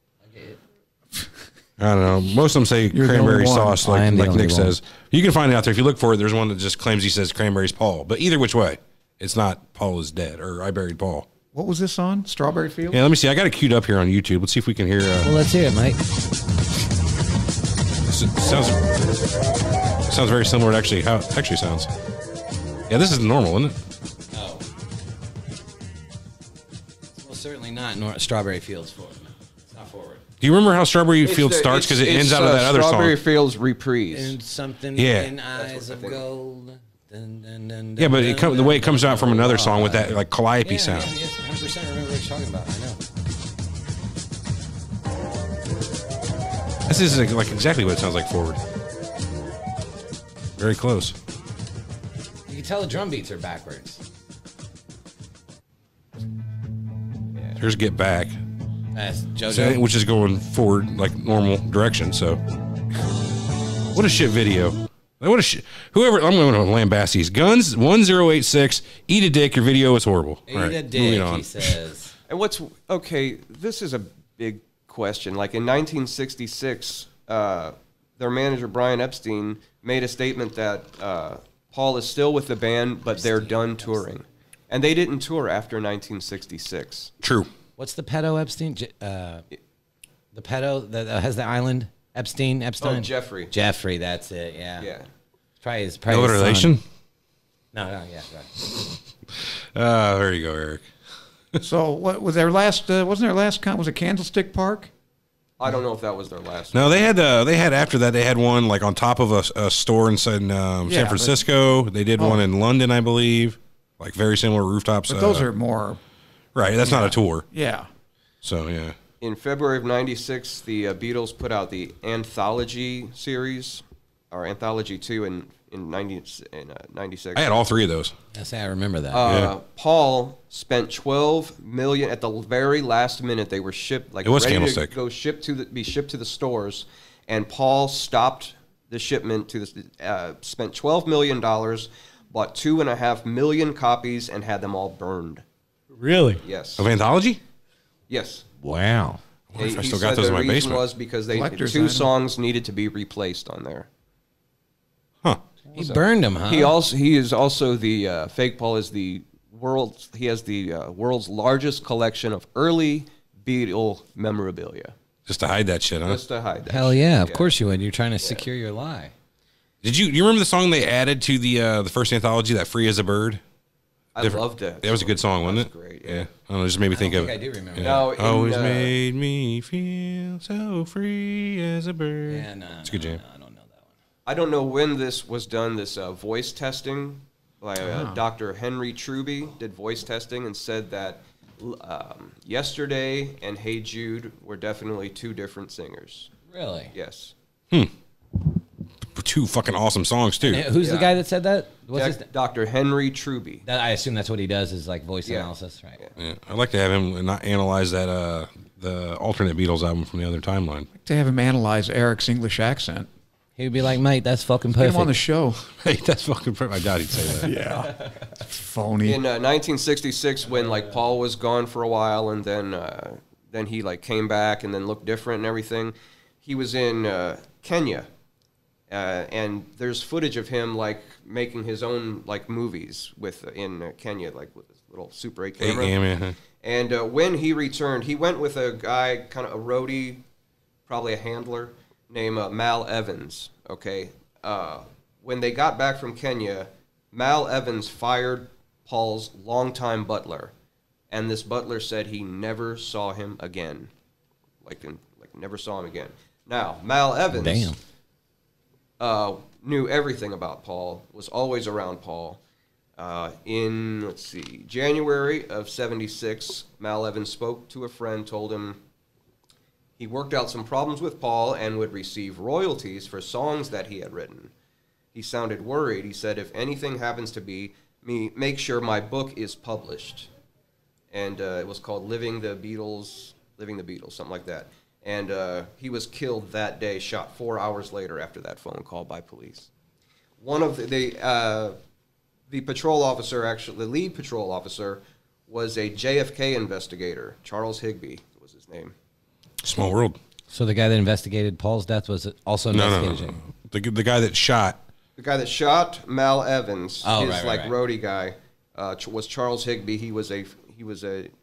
I don't know. Most of them say You're the cranberry only one. sauce, I like am the like only Nick one. says. You can find it out there if you look for it. There's one that just claims he says cranberries, Paul. But either which way, it's not Paul is dead or I buried Paul. What was this on? Strawberry Fields? Yeah, let me see. I got it queued up here on YouTube. Let's see if we can hear. Uh, Well, let's hear it, mate. This s- sounds sounds very similar to actually how it actually sounds. Yeah, this is normal, isn't it? Oh. Well, certainly not nor- Strawberry Fields forward. It's not forward. Do you remember how Strawberry It's Field the- starts? Because it it's- ends it's, out of uh, that other Strawberry song. Fields reprise. And something Yeah. in eyes I of think. gold. Dun, dun, dun, Yeah, but it dun, come, the dun, way it comes dun, out from dun, another dun. song with that like calliope Yeah, sound. yeah, yes, one hundred percent remember what you're talking about. I know. This is like, like exactly what it sounds like forward. Very close. You can tell the drum beats are backwards. Here's Get Back, That's so- JoJo. which is going forward like normal direction. So, what a shit video. What a shit. Whoever, I'm going to lambast these. Guns one zero eight six. Eat a dick. Your video is horrible. Eat All right, a moving dick, on. he says. And what's okay? This is a big question. Like in nineteen sixty-six, uh, their manager Brian Epstein made a statement that uh, Paul is still with the band, but they're done touring, and they didn't tour after nineteen sixty-six. True. What's the pedo Epstein? Je- Uh, the pedo that uh, has the island? Epstein? Epstein? Oh, Jeffrey. Jeffrey, that's it, yeah. Yeah. Probably his, probably No his son. relation? No, no, yeah, right. Uh, there you go, Eric. So what was their last? Uh, wasn't their last? Con- was it Candlestick Park? I don't know if that was their last. No, they had uh, they had after that they had one like on top of a, a store in San, um, Yeah, San but- Francisco. They did Oh. one in London, I believe. Like very similar rooftops. But those uh, are more. right. That's not a tour. Yeah. So yeah. In February of ninety-six, the uh, Beatles put out the Anthology series, or Anthology two in in ninety in uh, ninety-six. I had all three of those. I say I remember that. Uh, Yeah. Paul spent twelve million at the very last minute. They were shipped like It was ready Candlestick. to go shipped to the, be shipped to the stores, and Paul stopped the shipment to the uh, spent twelve million dollars, bought two and a half million copies, and had them all burned. Really? Yes, Of Anthology? yes. Wow. I wonder if I He still said got those the in my reason basement. was because they Collector's two item. songs needed to be replaced on there. Huh. He burned him, huh? He also he is also the uh, fake Paul is the world. He has the uh, world's largest collection of early Beatle memorabilia. Just to hide that shit, huh? Just to hide that. Hell shit. yeah, of course you would. You're trying to secure your lie. Did you you remember the song they added to the uh, the first anthology, that "Free as a Bird"? I Different- loved that. That was a good song, wasn't it? That was great, Yeah. yeah. I don't know. It just made me think I of. think I do remember Yeah. that. Now, in, Always uh, made me feel so free as a bird. Yeah, no, It's a good no, jam. no, I don't know that one. I don't know when this was done. This uh, voice testing by uh, Doctor Henry Truby did voice testing and said that um, Yesterday and Hey Jude were definitely two different singers. Really? Yes. Two fucking awesome songs too. And who's the Yeah. guy that said that? What's his Doc- Doctor Henry Truby. that I assume that's what he does is like voice Yeah. analysis, right? Yeah, I'd like to have him not analyze that uh, the alternate Beatles album from the other timeline. To have him analyze Eric's English accent. He would be like, mate, that's fucking Get perfect. him on the show. Hey, that's fucking. I doubt he'd say that. Yeah. Phony. In uh, nineteen sixty-six, when like Paul was gone for a while, and then uh, then he like came back and then looked different and everything. He was in uh, Kenya, uh, and there's footage of him like making his own like movies with in uh, Kenya, like with his little Super eight camera. Hey, yeah, man. And uh, when he returned, he went with a guy, kind of a roadie, probably a handler, named uh, Mal Evans. Okay, uh, when they got back from Kenya, Mal Evans fired Paul's longtime butler, and this butler said he never saw him again, like in, like never saw him again. Now Mal Evans, Damn. Uh, knew everything about Paul, was always around Paul. Uh, in, let's see, January of seventy-six, Mal Evans spoke to a friend, told him he worked out some problems with Paul and would receive royalties for songs that he had written. He sounded worried. He said, if anything happens to be me, make sure my book is published. And uh, it was called Living the Beatles, Living the Beatles, something like that. And uh, he was killed that day, shot four hours later after that phone call by police. One of the, the, uh, the patrol officer, actually, the lead patrol officer, was a J F K investigator. Charles Higbee was his name. Small world. So the guy that investigated Paul's death was also No, no, investigated. no. The the guy that shot. The guy that shot Mal Evans, Oh, his right, right, like right. roadie guy, uh, ch- was Charles Higbee. He was a he was a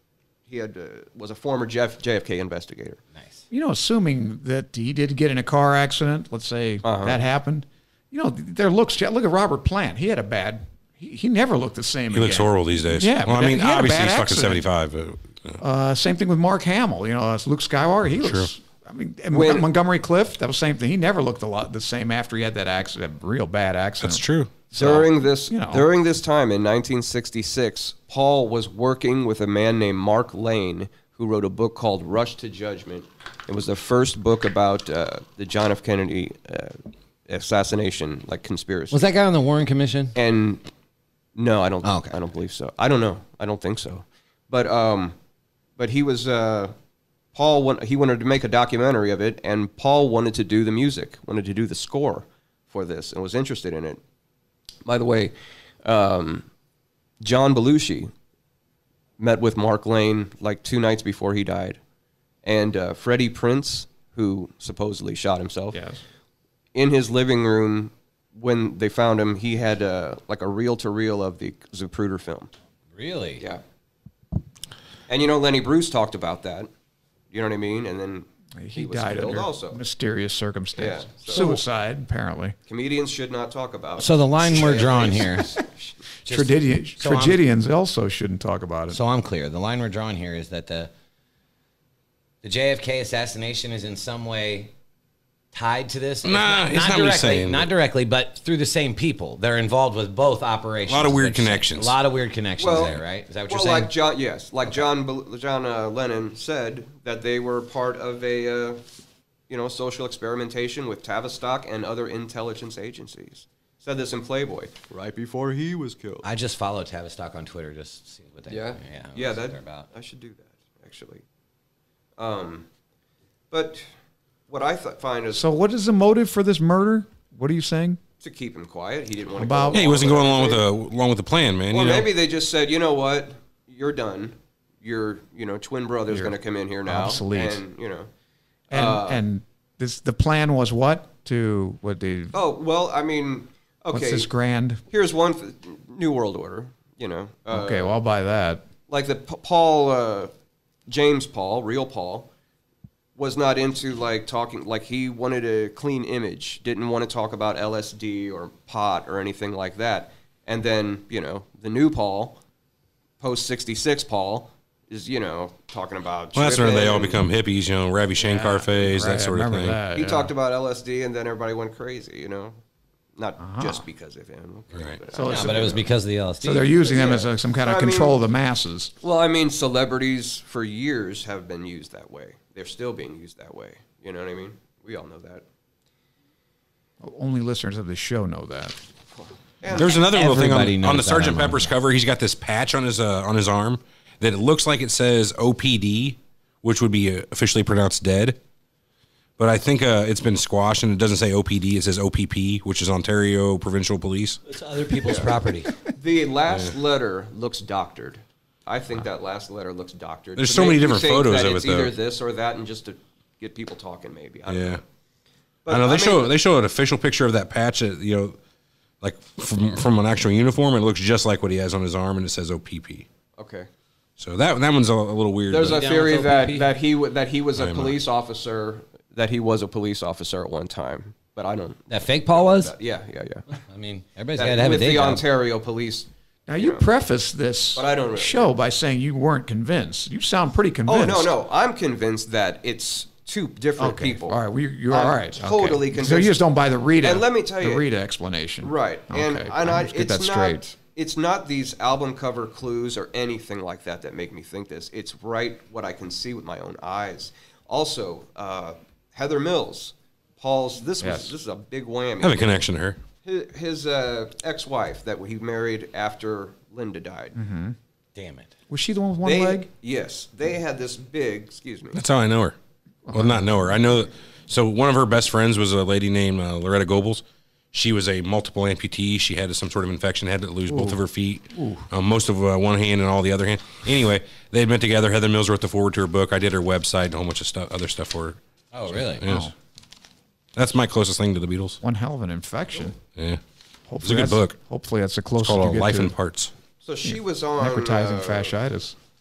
he had uh, was a former J F K investigator. Nice. You know, assuming that he did get in a car accident, let's say Uh-huh. that happened. You know, their looks. Look at Robert Plant. He had a bad. He, he never looked the same. He again. looks horrible these days. Yeah, Well, but I mean, he had a obviously bad he's fucking accident. seventy-five. But, uh, Uh, same thing with Mark Hamill. You know, as Luke Skywalker. He looks. Sure. I mean, and When- Montgomery Clift. That was the same thing. He never looked a lot the same after he had that accident. That real bad accident. that's true. During this you know. during this time in nineteen sixty-six, Paul was working with a man named Mark Lane, who wrote a book called Rush to Judgment. It was the first book about uh, the John F. Kennedy uh, assassination, like conspiracy. Was that guy on the Warren Commission? And no, I don't. Oh, okay. I don't believe so. I don't know. I don't think so. But um, but he was uh, Paul. Want, he wanted to make a documentary of it, and Paul wanted to do the music, wanted to do the score for this, and was interested in it. By the way, um, John Belushi met with Mark Lane like two nights before he died, and uh, Freddie Prinze, who supposedly shot himself, Yes. in his living room when they found him, he had uh, like a reel-to-reel of the Zapruder film. Really? Yeah. And you know, Lenny Bruce talked about that. You know what I mean? And then He, was died killed under also. mysterious circumstances. Yeah, so- Suicide, apparently. Comedians should not talk about. So the line we're drawing here. Tragedian, so I'm- tragedians also shouldn't talk about it. So I'm clear. The line we're drawing here is that the the J F K assassination is in some way tied to this. If Nah, it's not what he's directly, saying. not directly, but through the same people. They're involved with both operations. A lot of weird which- connections. A lot of weird connections there, right? Is that what well, you're saying? like John, yes, like John, Bel- John uh, Lennon said that they were part of a, uh, you know, social experimentation with Tavistock and other intelligence agencies. Said this in Playboy right before he was killed. I just follow Tavistock on Twitter, just to see what they Yeah, yeah, yeah, what that they're about. I should do that actually. Um, but what I th- find is So what is the motive for this murder? What are you saying? to keep him quiet. He didn't want to About- go Yeah, he wasn't going along with everything. the along with the plan, man. Well, you know? maybe they just said, you know what, you're done. Your, you know, twin brother's You're going to come in here now, obsolete. and you know. And Uh, and this the plan was what to what the Oh well, I mean, okay. what's this grand? Here's one th- New World Order. You know. Uh, Okay, well I'll buy that. Like the P- Paul, uh, James Paul, real Paul, was not into like talking. Like he wanted a clean image. Didn't want to talk about L S D or pot or anything like that. And then you know the new Paul, post sixty-six Paul, is you know talking about. Well, that's where they all tripping. become hippies, you know, Ravi Shankar phase, Right, that sort I of remember thing. that, He yeah. talked about L S D, and then everybody went crazy. You know, not just because of him. Okay, Right. but- So Yeah, but it was because of the L S D. So they're using them as a, some kind of I mean- control of the masses. Well, I mean, celebrities for years have been used that way. They're still being used that way. You know what I mean? We all know that. Only listeners of this show know that. There's another little thing Everybody on, knows on the that Sergeant online. Pepper's cover. He's got this patch on his uh, on his arm that it looks like it says O P D, which would be uh, officially pronounced dead. But I think uh, it's been squashed and it doesn't say O P D. It says O P P, which is Ontario Provincial Police. It's other people's property. The last letter looks doctored. I think that last letter looks doctored. There's To so many make you different think photos that of it's it, though. either this or that, and just to get people talking, maybe. I don't Yeah. know. But, I know they mean, show they show an official picture of that patch. That, you know, like from from an actual uniform. It looks just like what he has on his arm, and it says O P P. Okay. So that that one's a, a little weird. There's a but- Down theory with that, O P P? that he w- that he was a I'm not. police officer. That he was a police officer at one time, but I don't. That fake Paul was? Yeah, yeah, yeah. I mean, everybody's That- got to have a with day the job. Ontario police. Now you preface this But I don't really- show by saying you weren't convinced. You sound pretty Oh convinced. no, no, I'm convinced that it's two different Okay. people. All right, we, you're I'm all right. Totally okay. convinced. So you just don't buy the Rita. And let me tell the you- Rita explanation. Right, Okay. and and I, Let's get it's that not straight. it's not these album cover clues or anything like that that make me think this. It's right what I can see with my own eyes. Also, uh, Heather Mills, Paul's. This was Yes. this is a big whammy. I have a connection to her. His, his uh, ex-wife that he married after Linda died. Mm-hmm. Damn it. Was she the one with one They, leg? Yes, they had this big. Excuse me. That's how I know her. Well, not know her. I know. So one of her best friends was a lady named uh, Loretta Goebbels. She was a multiple amputee. She had some sort of infection, had to lose both of her feet, um, most of uh, one hand and all the other hand. Anyway, they had been together. Heather Mills wrote the forward to her book. I did her website and a whole bunch of stuff, other stuff for her. Oh, really? Yes. That's my closest thing to the Beatles. One hell of an infection. Yeah. Hopefully good that's- book. Hopefully that's the It's closest called you uh, get Life to in Parts. So she was on necrotizing uh, fasciitis.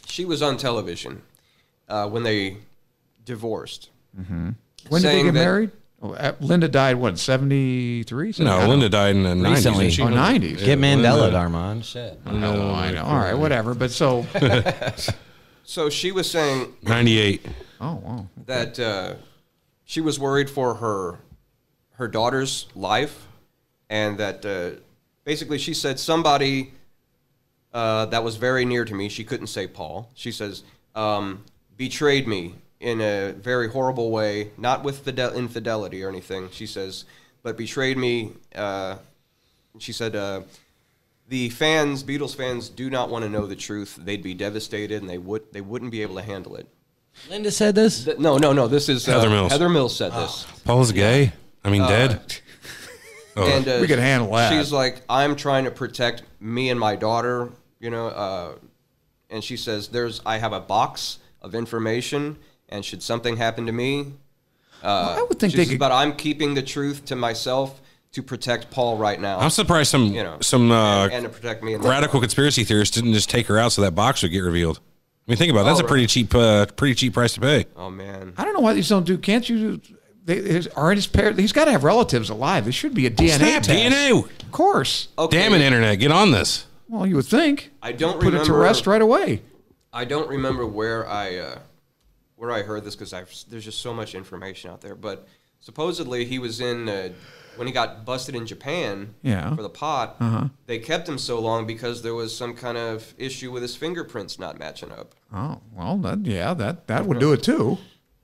she was on television uh, when they divorced. Mm-hmm. When did they saying get that- married? Oh, uh, Linda died, what, seventy-three? No, Linda died in the Recently. nineties. Oh, nineties. Get Yeah, Mandela, Linda- Armand. Shit. I know, I know. All right, whatever. But so, So she was saying ninety-eight. oh, wow. that uh, she was worried for her her daughter's life, and that uh, basically she said somebody uh, that was very near to me, she couldn't say Paul, she says, um, betrayed me in a very horrible way, not with fidel- infidelity or anything, she says, but betrayed me. Uh, she said, uh, the fans, Beatles fans, do not want to know the truth. They'd be devastated, and they would they wouldn't be able to handle it. Linda said this? Th- No, no, no. This is uh, Heather Mills. Heather Mills said this. Paul's gay. I mean, dead. Oh. And uh, We could handle that. She's like, I'm trying to protect me and my daughter, you know. Uh, and she says, "There's, I have a box of information, and should something happen to me, uh, I would think she they says, could. But I'm keeping the truth to myself to protect Paul right now. I'm surprised some You know, some uh, and, and to protect me. And radical conspiracy theorists didn't just take her out so that box would get revealed. I mean, think about it. That's Oh, a pretty right. cheap, uh, pretty cheap price to pay. Oh man. I don't know why these don't do. Can't you? They his, are his parents. He's got to have relatives alive. There should be a D N A Snap, test. D N A. Of course. Okay. Damn it, internet, get on this. Well, you would think. I don't Put it to remember- rest right away. I don't remember where I uh, where I heard this because there's just so much information out there. But supposedly he was in uh, when he got busted in Japan Yeah. for the pot. Uh-huh. They kept him so long because there was some kind of issue with his fingerprints not matching up. Oh well, that, yeah, that that would do it too.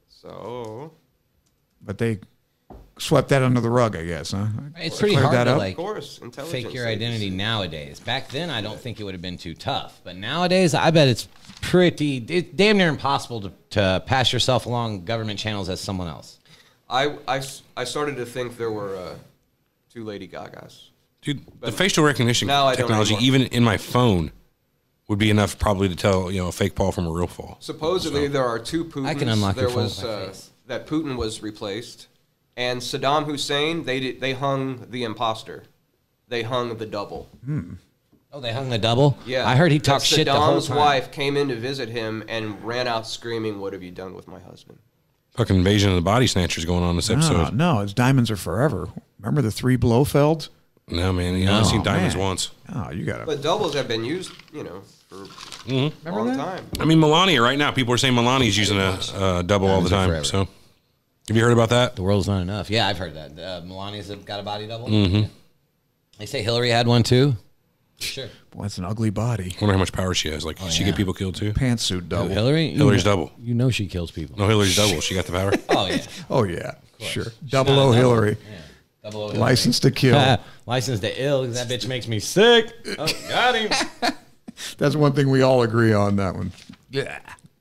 So But they swept that under the rug, I guess, huh? It's pretty Cleared hard that to up? like of course, intelligence. fake your agency. identity nowadays. Back then, I don't think it would have been too tough. But nowadays, I bet it's pretty, it's damn near impossible to, to pass yourself along government channels as someone else. I, I, I started to think there were uh, two Lady Gagas. Dude, the facial recognition now I don't technology, anymore. even in my phone, would be enough probably to tell, you know, a fake Paul from a real Paul. Supposedly there are two Putins. I can unlock there your phone was with my uh, face. that Putin was replaced, and Saddam Hussein they did, they hung the imposter, they hung the double. Oh, they hung the double? Yeah, I heard he that talked shit the whole Saddam's time. wife came in to visit him and ran out screaming, "What have you done with my husband?" Fucking invasion of the body snatchers going on this No, episode. no, it's diamonds are forever. Remember the three Blofelds? No, man, you only seen diamonds man. once. Oh, you got to. But doubles have been used, you know, for a long that? time. I mean, Melania, right now, people are saying Melania's using a uh, double all the Diamonds are time. forever. So, have you heard about that? The world's not enough. Yeah, I've heard that. Uh, Melania's got a body double. Mm-hmm. They say Hillary had one too. Sure. Boy, that's an ugly body. Wonder how much power she has. Like, Oh, she yeah. get people killed too? Pantsuit double. Hillary? You Hillary's know- double. You know she kills people. No, Hillary's double. She got the power. Oh, yeah. Oh yeah, sure. She's Double not O a double. Hillary, Yeah. Double O Hillary. license to kill. License to ill, 'cause that bitch makes me sick. Oh, got him. That's one thing we all agree on. That one. Yeah.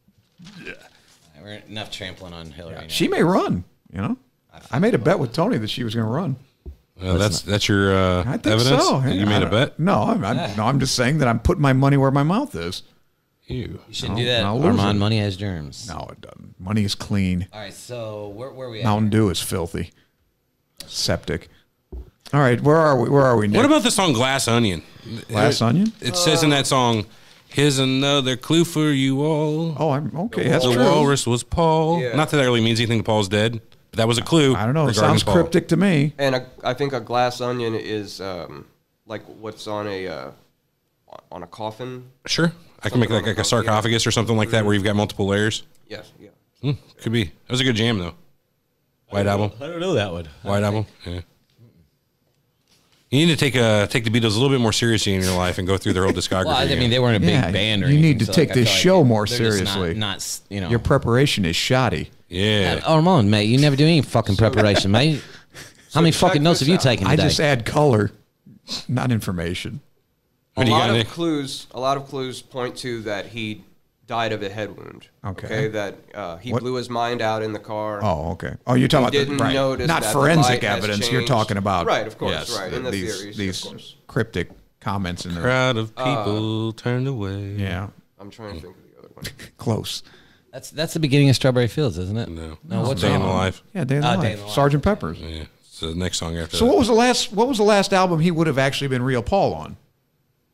We're enough trampling on Hillary now. She may run. You know, I made a bet with Tony that she was going to run. Uh, that's that's your uh, I think evidence so. that Hey, you I made a don't- bet. No, I'm, I'm, no, I'm just saying that I'm putting my money where my mouth is. Ew. You shouldn't No, do that. I'll lose Armand, it. money has germs. No, it doesn't. Money is clean. All right, so where, where are we at? Mountain Dew is filthy. Septic. All right, where are we? Where are we? Nick? What about the song Glass Onion? Glass it, Onion? It says in that song, "Here's another clue for you all." Oh, I'm okay. That's the true. walrus was Paul. Yeah. Not that that really means anything to Paul's dead, but that was a clue. I don't know. It regarding sounds Paul. cryptic to me. And a, I think a glass onion is um, like what's on a uh, on a coffin. Sure, I can make like, like a sarcophagus or something like that where you've got multiple layers. Yes, yeah. Hmm, could be. That was a good jam though. White Album. I don't know that one. White Album. Yeah. You need to take uh take the Beatles a little bit more seriously in your life and go through their whole discography. Well, I mean, again. they weren't a big Yeah, band or you anything. need to so, take like, I this feel like show more they're just seriously. Not, not, you know. Your preparation is shoddy. yeah. Oh, Ramon, mate, you never do any fucking preparation, mate. How many check fucking notes this have you out. taken I today? just add color, not information. A What do you lot got, of Nick? clues. A lot of clues point to that he died of a head wound. Okay. that uh, he What- blew his mind out in the car. Oh, okay. Oh, you're talking He about the, didn't right. notice not that the forensic light has evidence. You're changed. talking about Right, of course, yes, right, in the these, theories, of these course. cryptic comments in there. Crowd of people turned away. Yeah, I'm trying to think of the other one. close. That's that's the beginning of Strawberry Fields, isn't it? No. No, what's Day in wrong? the Life. Yeah, Day in the Ah, Life. Day in the Life. Sergeant Pepper's. Yeah. It's the next song after So that. what was the last? What was the last album he would have actually been real Paul on?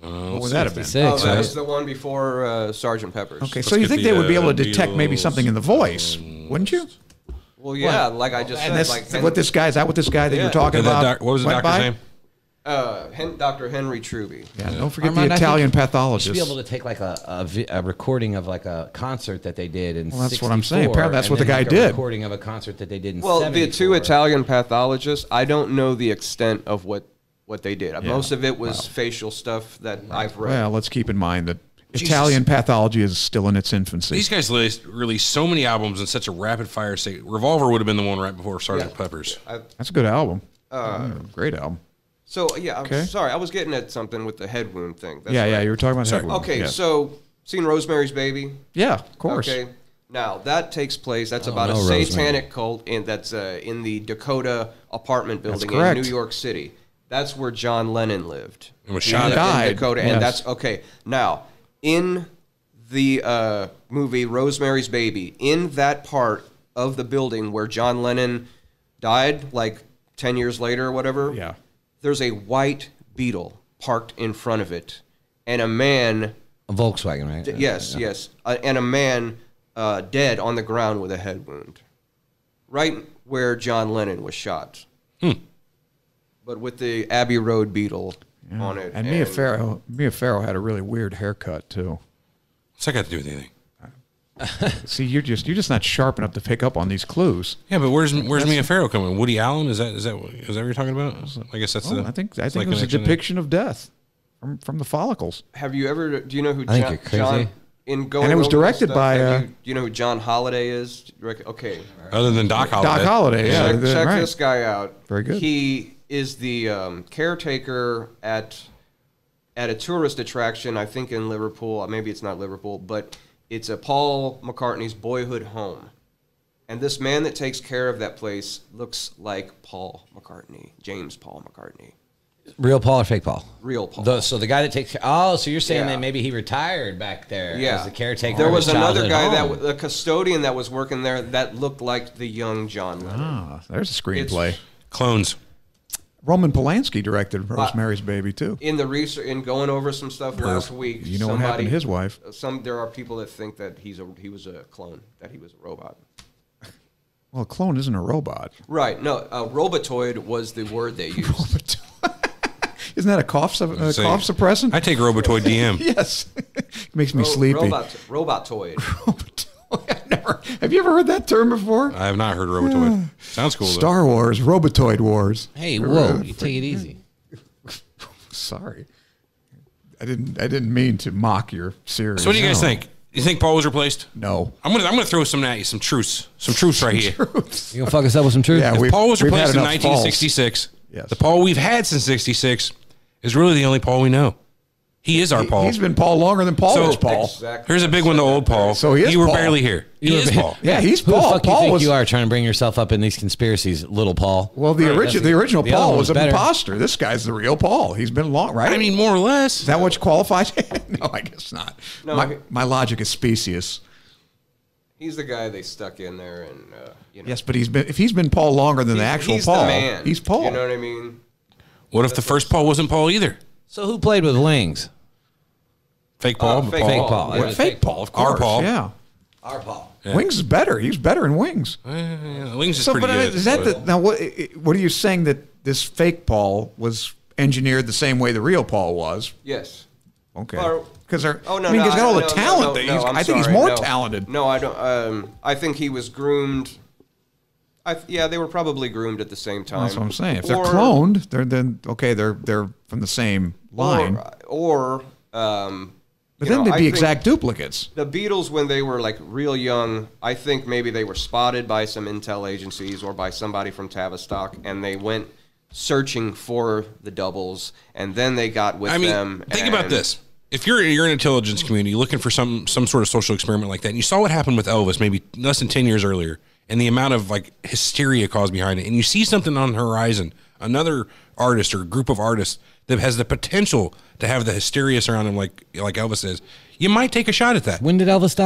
What would that have been? sixty-six, Oh, that right? was the one before uh, Sergeant Pepper's. Okay, so you get think the, they would be uh, able to detect maybe Beatles, something in the voice, wouldn't you? Well, yeah, like I just And said, that's like Hen- what this guy is. That what this guy that Yeah. you're talking Did that about? doc- what was the went doctor's by? name? uh, Hen- Doctor Henry Truby. Yeah, don't forget Armand, the I think Italian You should pathologist. be able to take like a, a, vi- a recording of like a concert that they did in Well, that's what I'm saying. sixty-four, Apparently that's and what the then guy make a did. Recording of a concert that they did in Well, the seventy-four. two Italian pathologists, I don't know the extent of what, what they did. Most of it was facial stuff that I've read. Well, let's keep in mind that Jesus. Italian pathology is still in its infancy. These guys released, released so many albums in such a rapid fire state. Revolver would have been the one right before Sergeant Yeah. Pepper's. That's a good album. Mm, great album. So, yeah, I'm Okay. sorry. I was getting at something with the head wound thing. That's Yeah, yeah, right. you were talking about Sorry. that one. Okay, yeah. so seen Rosemary's Baby? yeah, of course. Okay. Now that takes place. That's Oh, about no, a Rosemary. satanic cult, in that's uh, in the Dakota apartment building in correct. New York City. That's where John Lennon lived. And was He shot lived at. Died, in Dakota, yes. and that's okay. Now, in the uh, movie Rosemary's Baby, in that part of the building where John Lennon died, like ten years later or whatever, Yeah. there's a white Beetle parked in front of it, and a man. A Volkswagen, right? D- yes, yes. Uh, and a man uh, dead on the ground with a head wound. Right where John Lennon was shot. Hmm. But with the Abbey Road Beetle on it. And Mia Farrow, Mia Farrow had a really weird haircut too. What's that got to do with anything? See, you're just you're just not sharp enough to pick up on these clues. Yeah, but where's where's Mia Farrow coming? Woody Allen? Is that is that is that what you're talking about? I guess that's Oh, the. I think I it's think like it was a connection there. depiction of death from from the follicles. Have you ever, do you know who I think John, you're crazy. John, in going And it was over this directed stuff, by, have uh, you, do you know who John Holiday is? Do you rec- Okay. Other than Doc Holliday. Doc Holliday, yeah, check they're check right. this guy out. Very good. He is the um, caretaker at at a tourist attraction, I think in Liverpool. Maybe it's not Liverpool, but it's a Paul McCartney's boyhood home. And this man that takes care of that place looks like Paul McCartney, James Paul McCartney, Real Paul or fake Paul? real Paul. The, so the guy that takes. Oh, so you're saying Yeah. that maybe he retired back there yeah, as the caretaker. There of was his another childhood guy that home. w- the custodian that was working there that looked like the young John Lennon. Ah, there's a screenplay. It's- Clones. Roman Polanski directed Rosemary's Baby too. In the research, in going over some stuff last week, You know what somebody- happened to his wife? Some there are people that think that he's a he was a clone, that he was a robot. Well, a clone isn't a robot. Right? No, uh, robotoid was the word they used. Isn't that a cough su- a Say- cough suppressant? I take Robotoid D M. yes, it makes me Ro- sleepy. Robot, robotoid. I've never, have you ever heard that term before? I have not heard Robotoid. Sounds cool though. Star Wars, Robotoid Wars. Hey, whoa! You take it easy. Sorry, I didn't. I didn't mean to mock your series. So what do you guys No. think? You think Paul was replaced? No. I'm gonna I'm gonna throw some at you, some truths, some truths right here. You gonna fuck us up with some truth? Yeah, If we've- Paul was we've had replaced in enough nineteen sixty-six, Yes. the Paul we've had since sixty-six is really the only Paul we know. He is our He- Paul. He's been Paul longer than Paul So- was Paul. Exactly. Here's a big one to old Paul. So he is you were Paul. barely here. He You is were- Paul. Yeah, he's Who Paul. the fuck Paul you think was, you are trying to bring yourself up in these conspiracies, little Paul? Well, the Right, original that's- the original the other Paul one was an better. imposter. This guy's the real Paul. He's been long, right? I mean, more or less. is that what qualifies? No, I guess not. No, my, he- my logic is specious. He's the guy they stuck in there, and uh, you know. Yes, but he's been if he's been Paul longer than the He's- actual he's Paul, the man. he's Paul. You know what I mean? What if the first Paul wasn't Paul either? So who played with wings? Fake Paul. Uh, but fake Paul. Fake Paul. Paul. Yeah, It Yeah, was fake Paul, of course. Our Paul. Yeah. Our Paul. Yeah. Wings is better. He's better in Wings. Yeah, Wings is So, pretty but uh, good. is that but- the, now? What what are you saying that this fake Paul was engineered the same way the real Paul was? Yes. Okay, Or- because they're. Oh no! I mean, no, he's got all the no, no, talent. no, that no, he's, I'm I think he's sorry, more no. talented. No, I don't. Um, I think he was groomed. I th- yeah, they were probably groomed at the same time. That's what I'm saying. If they're Or- cloned, they're then okay. They're they're from the same line. Or, or um, but you then know, they'd I be think exact duplicates. The Beatles, when they were like real young, I think maybe they were spotted by some intel agencies or by somebody from Tavistock, and they went searching for the doubles, and then they got with I mean, them. think and- about this. If you're you're an intelligence community looking for some some sort of social experiment like that, and you saw what happened with Elvis maybe less than ten years earlier, and the amount of like hysteria caused behind it, and you see something on the horizon, another artist or a group of artists that has the potential to have the hysteria surround him like like Elvis is, you might take a shot at that. When did Elvis die?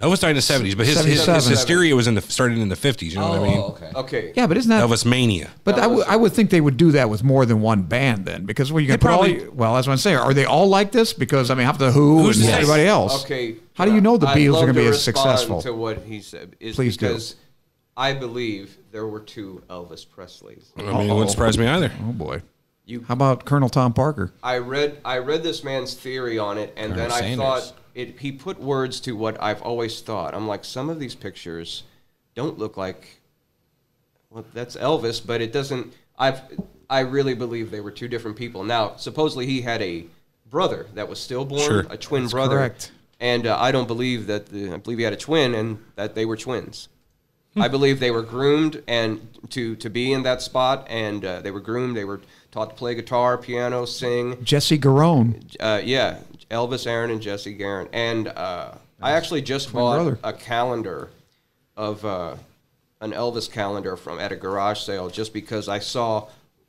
Elvis died in the seventies, but his, his, his seventy-seven. hysteria was in the started in the fifties. You know what I mean? okay. Okay. Yeah, but isn't that Elvis mania. But I, w- I would think they would do that with more than one band then, because well, you can They probably- probably. Well, that's what I'm saying. Are they all like this? Because I mean, half the Who Who's and to say? everybody else. Okay. How do you know the I'd Beatles love are going to to be as respond successful? To what he said is Please do. because I believe there were two Elvis Presleys. I mean, it wouldn't surprise me either. Oh boy. You, How about Colonel Tom Parker? I read I read this man's theory on it, and Colonel then I Sanders. thought it. He put words to what I've always thought. I'm like, some of these pictures don't look like. Well, that's Elvis, but it doesn't. I've I really believe they were two different people. Now, supposedly he had a brother that was stillborn, Sure. a twin That's brother, correct. and uh, I don't believe that. The, I believe he had a twin, and that they were twins. I believe they were groomed and to to be in that spot, and uh, they were groomed. They were taught to play guitar, piano, sing. Jesse Garone. Uh, yeah, Elvis Aaron and Jesse Garrett. And uh, I actually just twin bought brother. a calendar of uh, an Elvis calendar from at a garage sale just because I saw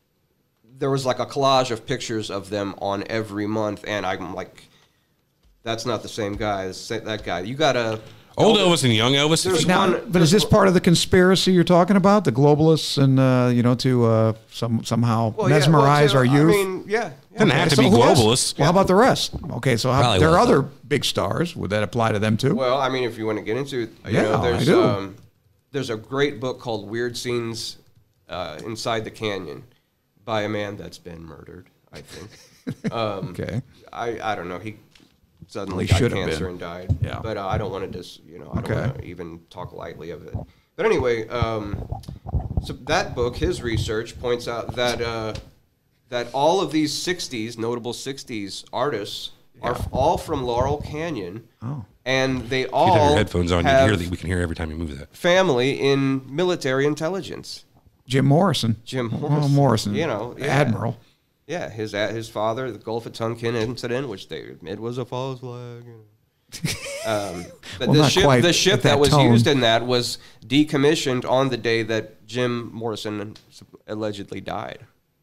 there was like a collage of pictures of them on every month, and I'm like, that's not the same guy. It's that guy. You gotta Old Elvis and young Elvis. There's Now, one- but is this part of the conspiracy you're talking about? The globalists and uh, you know to uh, some somehow Well, yeah, mesmerize well, our too, youth. I mean, yeah. yeah. Doesn't have to So be who else? globalists. Well, how about the rest? Okay, so how, Probably there are was, other though. big stars. Would that apply to them too? Well, I mean, if you want to get into it, you Yeah, know, I there's do. um, there's a great book called Weird Scenes uh, Inside the Canyon by a man that's been murdered, I think. Um, okay. I, I don't know. He suddenly He got should have cancer been. and died. Yeah. But uh, I don't want to just, you know, I Okay. don't want to even talk lightly of it. But anyway, um, so that book, his research points out that uh, that all of these sixties, notable sixties artists are f- all from Laurel Canyon. Oh. And they If you all have your headphones on, you have can hear the, we can hear every time you move that. family in military intelligence. Jim Morrison. Jim Well, Morrison. Morrison. You know, yeah. Admiral. Yeah, his uh, his father, the Gulf of Tonkin incident, which they admit was a false flag. You know. um, but Well, the not ship, quite the ship at that, that was tone. used in that was decommissioned on the day that Jim Morrison allegedly died.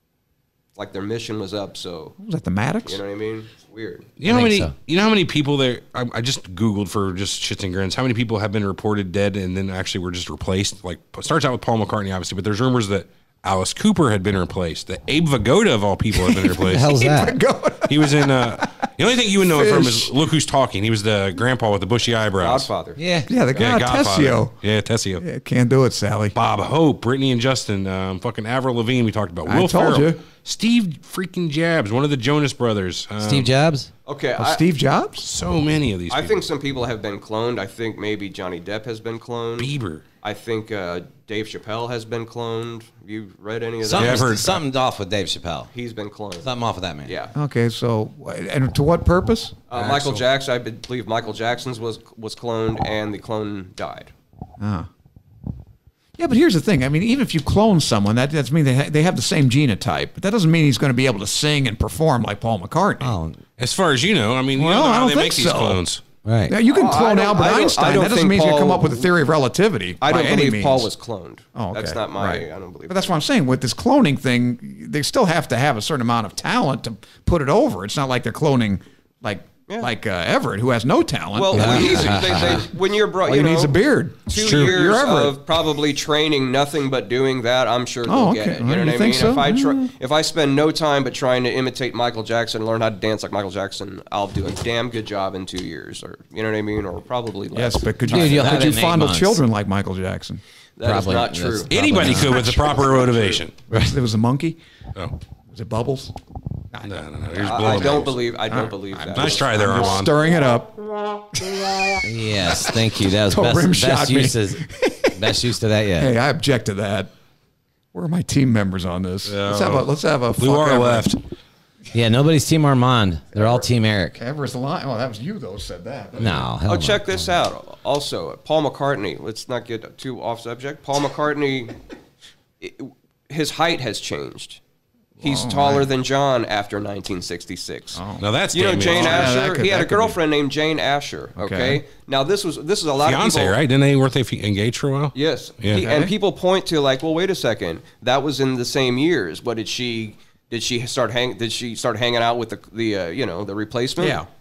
Like their mission was up, so Was that the Maddox? you know what I mean. It's weird. You know how I many? think so. You know how many people there? I, I just googled for just shits and grins. How many people have been reported dead and then actually were just replaced? Like it starts out with Paul McCartney, obviously, but there's rumors that Alice Cooper had been replaced. That Abe Vigoda of all people had been the replaced. hell's that? He was in. Uh, the only thing you would know him from Fish. is Look Who's Talking. He was the grandpa with the bushy eyebrows. Godfather. Yeah. Yeah, the Yeah, guy Godfather. Tessio. Yeah, Tessio. Yeah, can't do it, Sally. Bob Hope, Brittany and Justin, um, fucking Avril Lavigne. We talked about. I Will told Ferrell, you. Steve freaking Jobs, one of the Jonas Brothers. Um, Steve Jobs? Okay, Oh, I, Steve Jobs? So many of these. I people. think some people have been cloned. I think maybe Johnny Depp has been cloned. Bieber. I think uh, Dave Chappelle has been cloned. You read any of that? Something's, Yeah, I've heard- something's off with Dave Chappelle. He's been cloned. Something off with that man. Yeah. Okay, so and to what purpose? Uh, Michael Jackson, I believe Michael Jackson's was was cloned, and the clone died. Ah. Yeah, but here's the thing. I mean, even if you clone someone, that that's mean they ha- they have the same genotype, but that doesn't mean he's going to be able to sing and perform like Paul McCartney. Oh, As far as you know, I mean, you Well, don't know I how don't they think make these so. clones. right. Yeah, you can Oh, I clone don't- Albert I don't- I Einstein. don't That doesn't think mean he's going to come Paul- up with a theory of relativity. I don't by any believe means. Paul was cloned. Oh, okay. That's not my. Right. I don't believe. But that's what I'm saying. With this cloning thing, they still have to have a certain amount of talent to put it over. It's not like they're cloning like Yeah. like uh, Everett, who has no talent. Well, You know, when, he's- he's, they, they, when you're brought, all you he know, needs a beard. two True. years You're Everett. of probably training nothing but doing that, I'm sure they'll Oh, get okay. it. You Well, know you what I think mean? so? If I try, Mm. if I spend no time but trying to imitate Michael Jackson, learn how to dance like Michael Jackson, I'll do a damn good job in two years, or you know what I mean, or probably less. Yes, but could Dude, you, you'll have could it you in eight fondle months. children like Michael Jackson? That is Probably- not true. that's- Anybody could with the proper motivation. There was a monkey. Oh, Was it Bubbles? no, no, no. Here's I, I blowing don't bubbles. believe. I don't believe that. Nice try there, Just Armand. stirring it up. Yes, thank you. That was Don't rim best, shot best me. use of, best use to that yet. Hey, I object to that. Where are my team members on this? let's have a let's have a Blue fuck R Everett. left. Yeah, nobody's Team Armand. They're all Team Eric. Everett's the line. Oh, that was you though. Said that. No, hell Oh, no. check this out. Also, Paul McCartney. Let's not get too off subject. Paul McCartney, i- his height has changed. He's taller than John after nineteen sixty-six. Now that's You know damn Jane interesting. Yeah, that Asher? could- he had that a could be- girlfriend named Jane Asher. Okay. Okay. Now this was this is a lot Fiance, of people. right? Didn't they weren't they engaged for a while? Yes. Yeah. He- and Okay. people point to like, well, wait a second. That was in the same years. What did she? Did she start hang? Did she start hanging out with the the uh, you know the replacement? Yeah.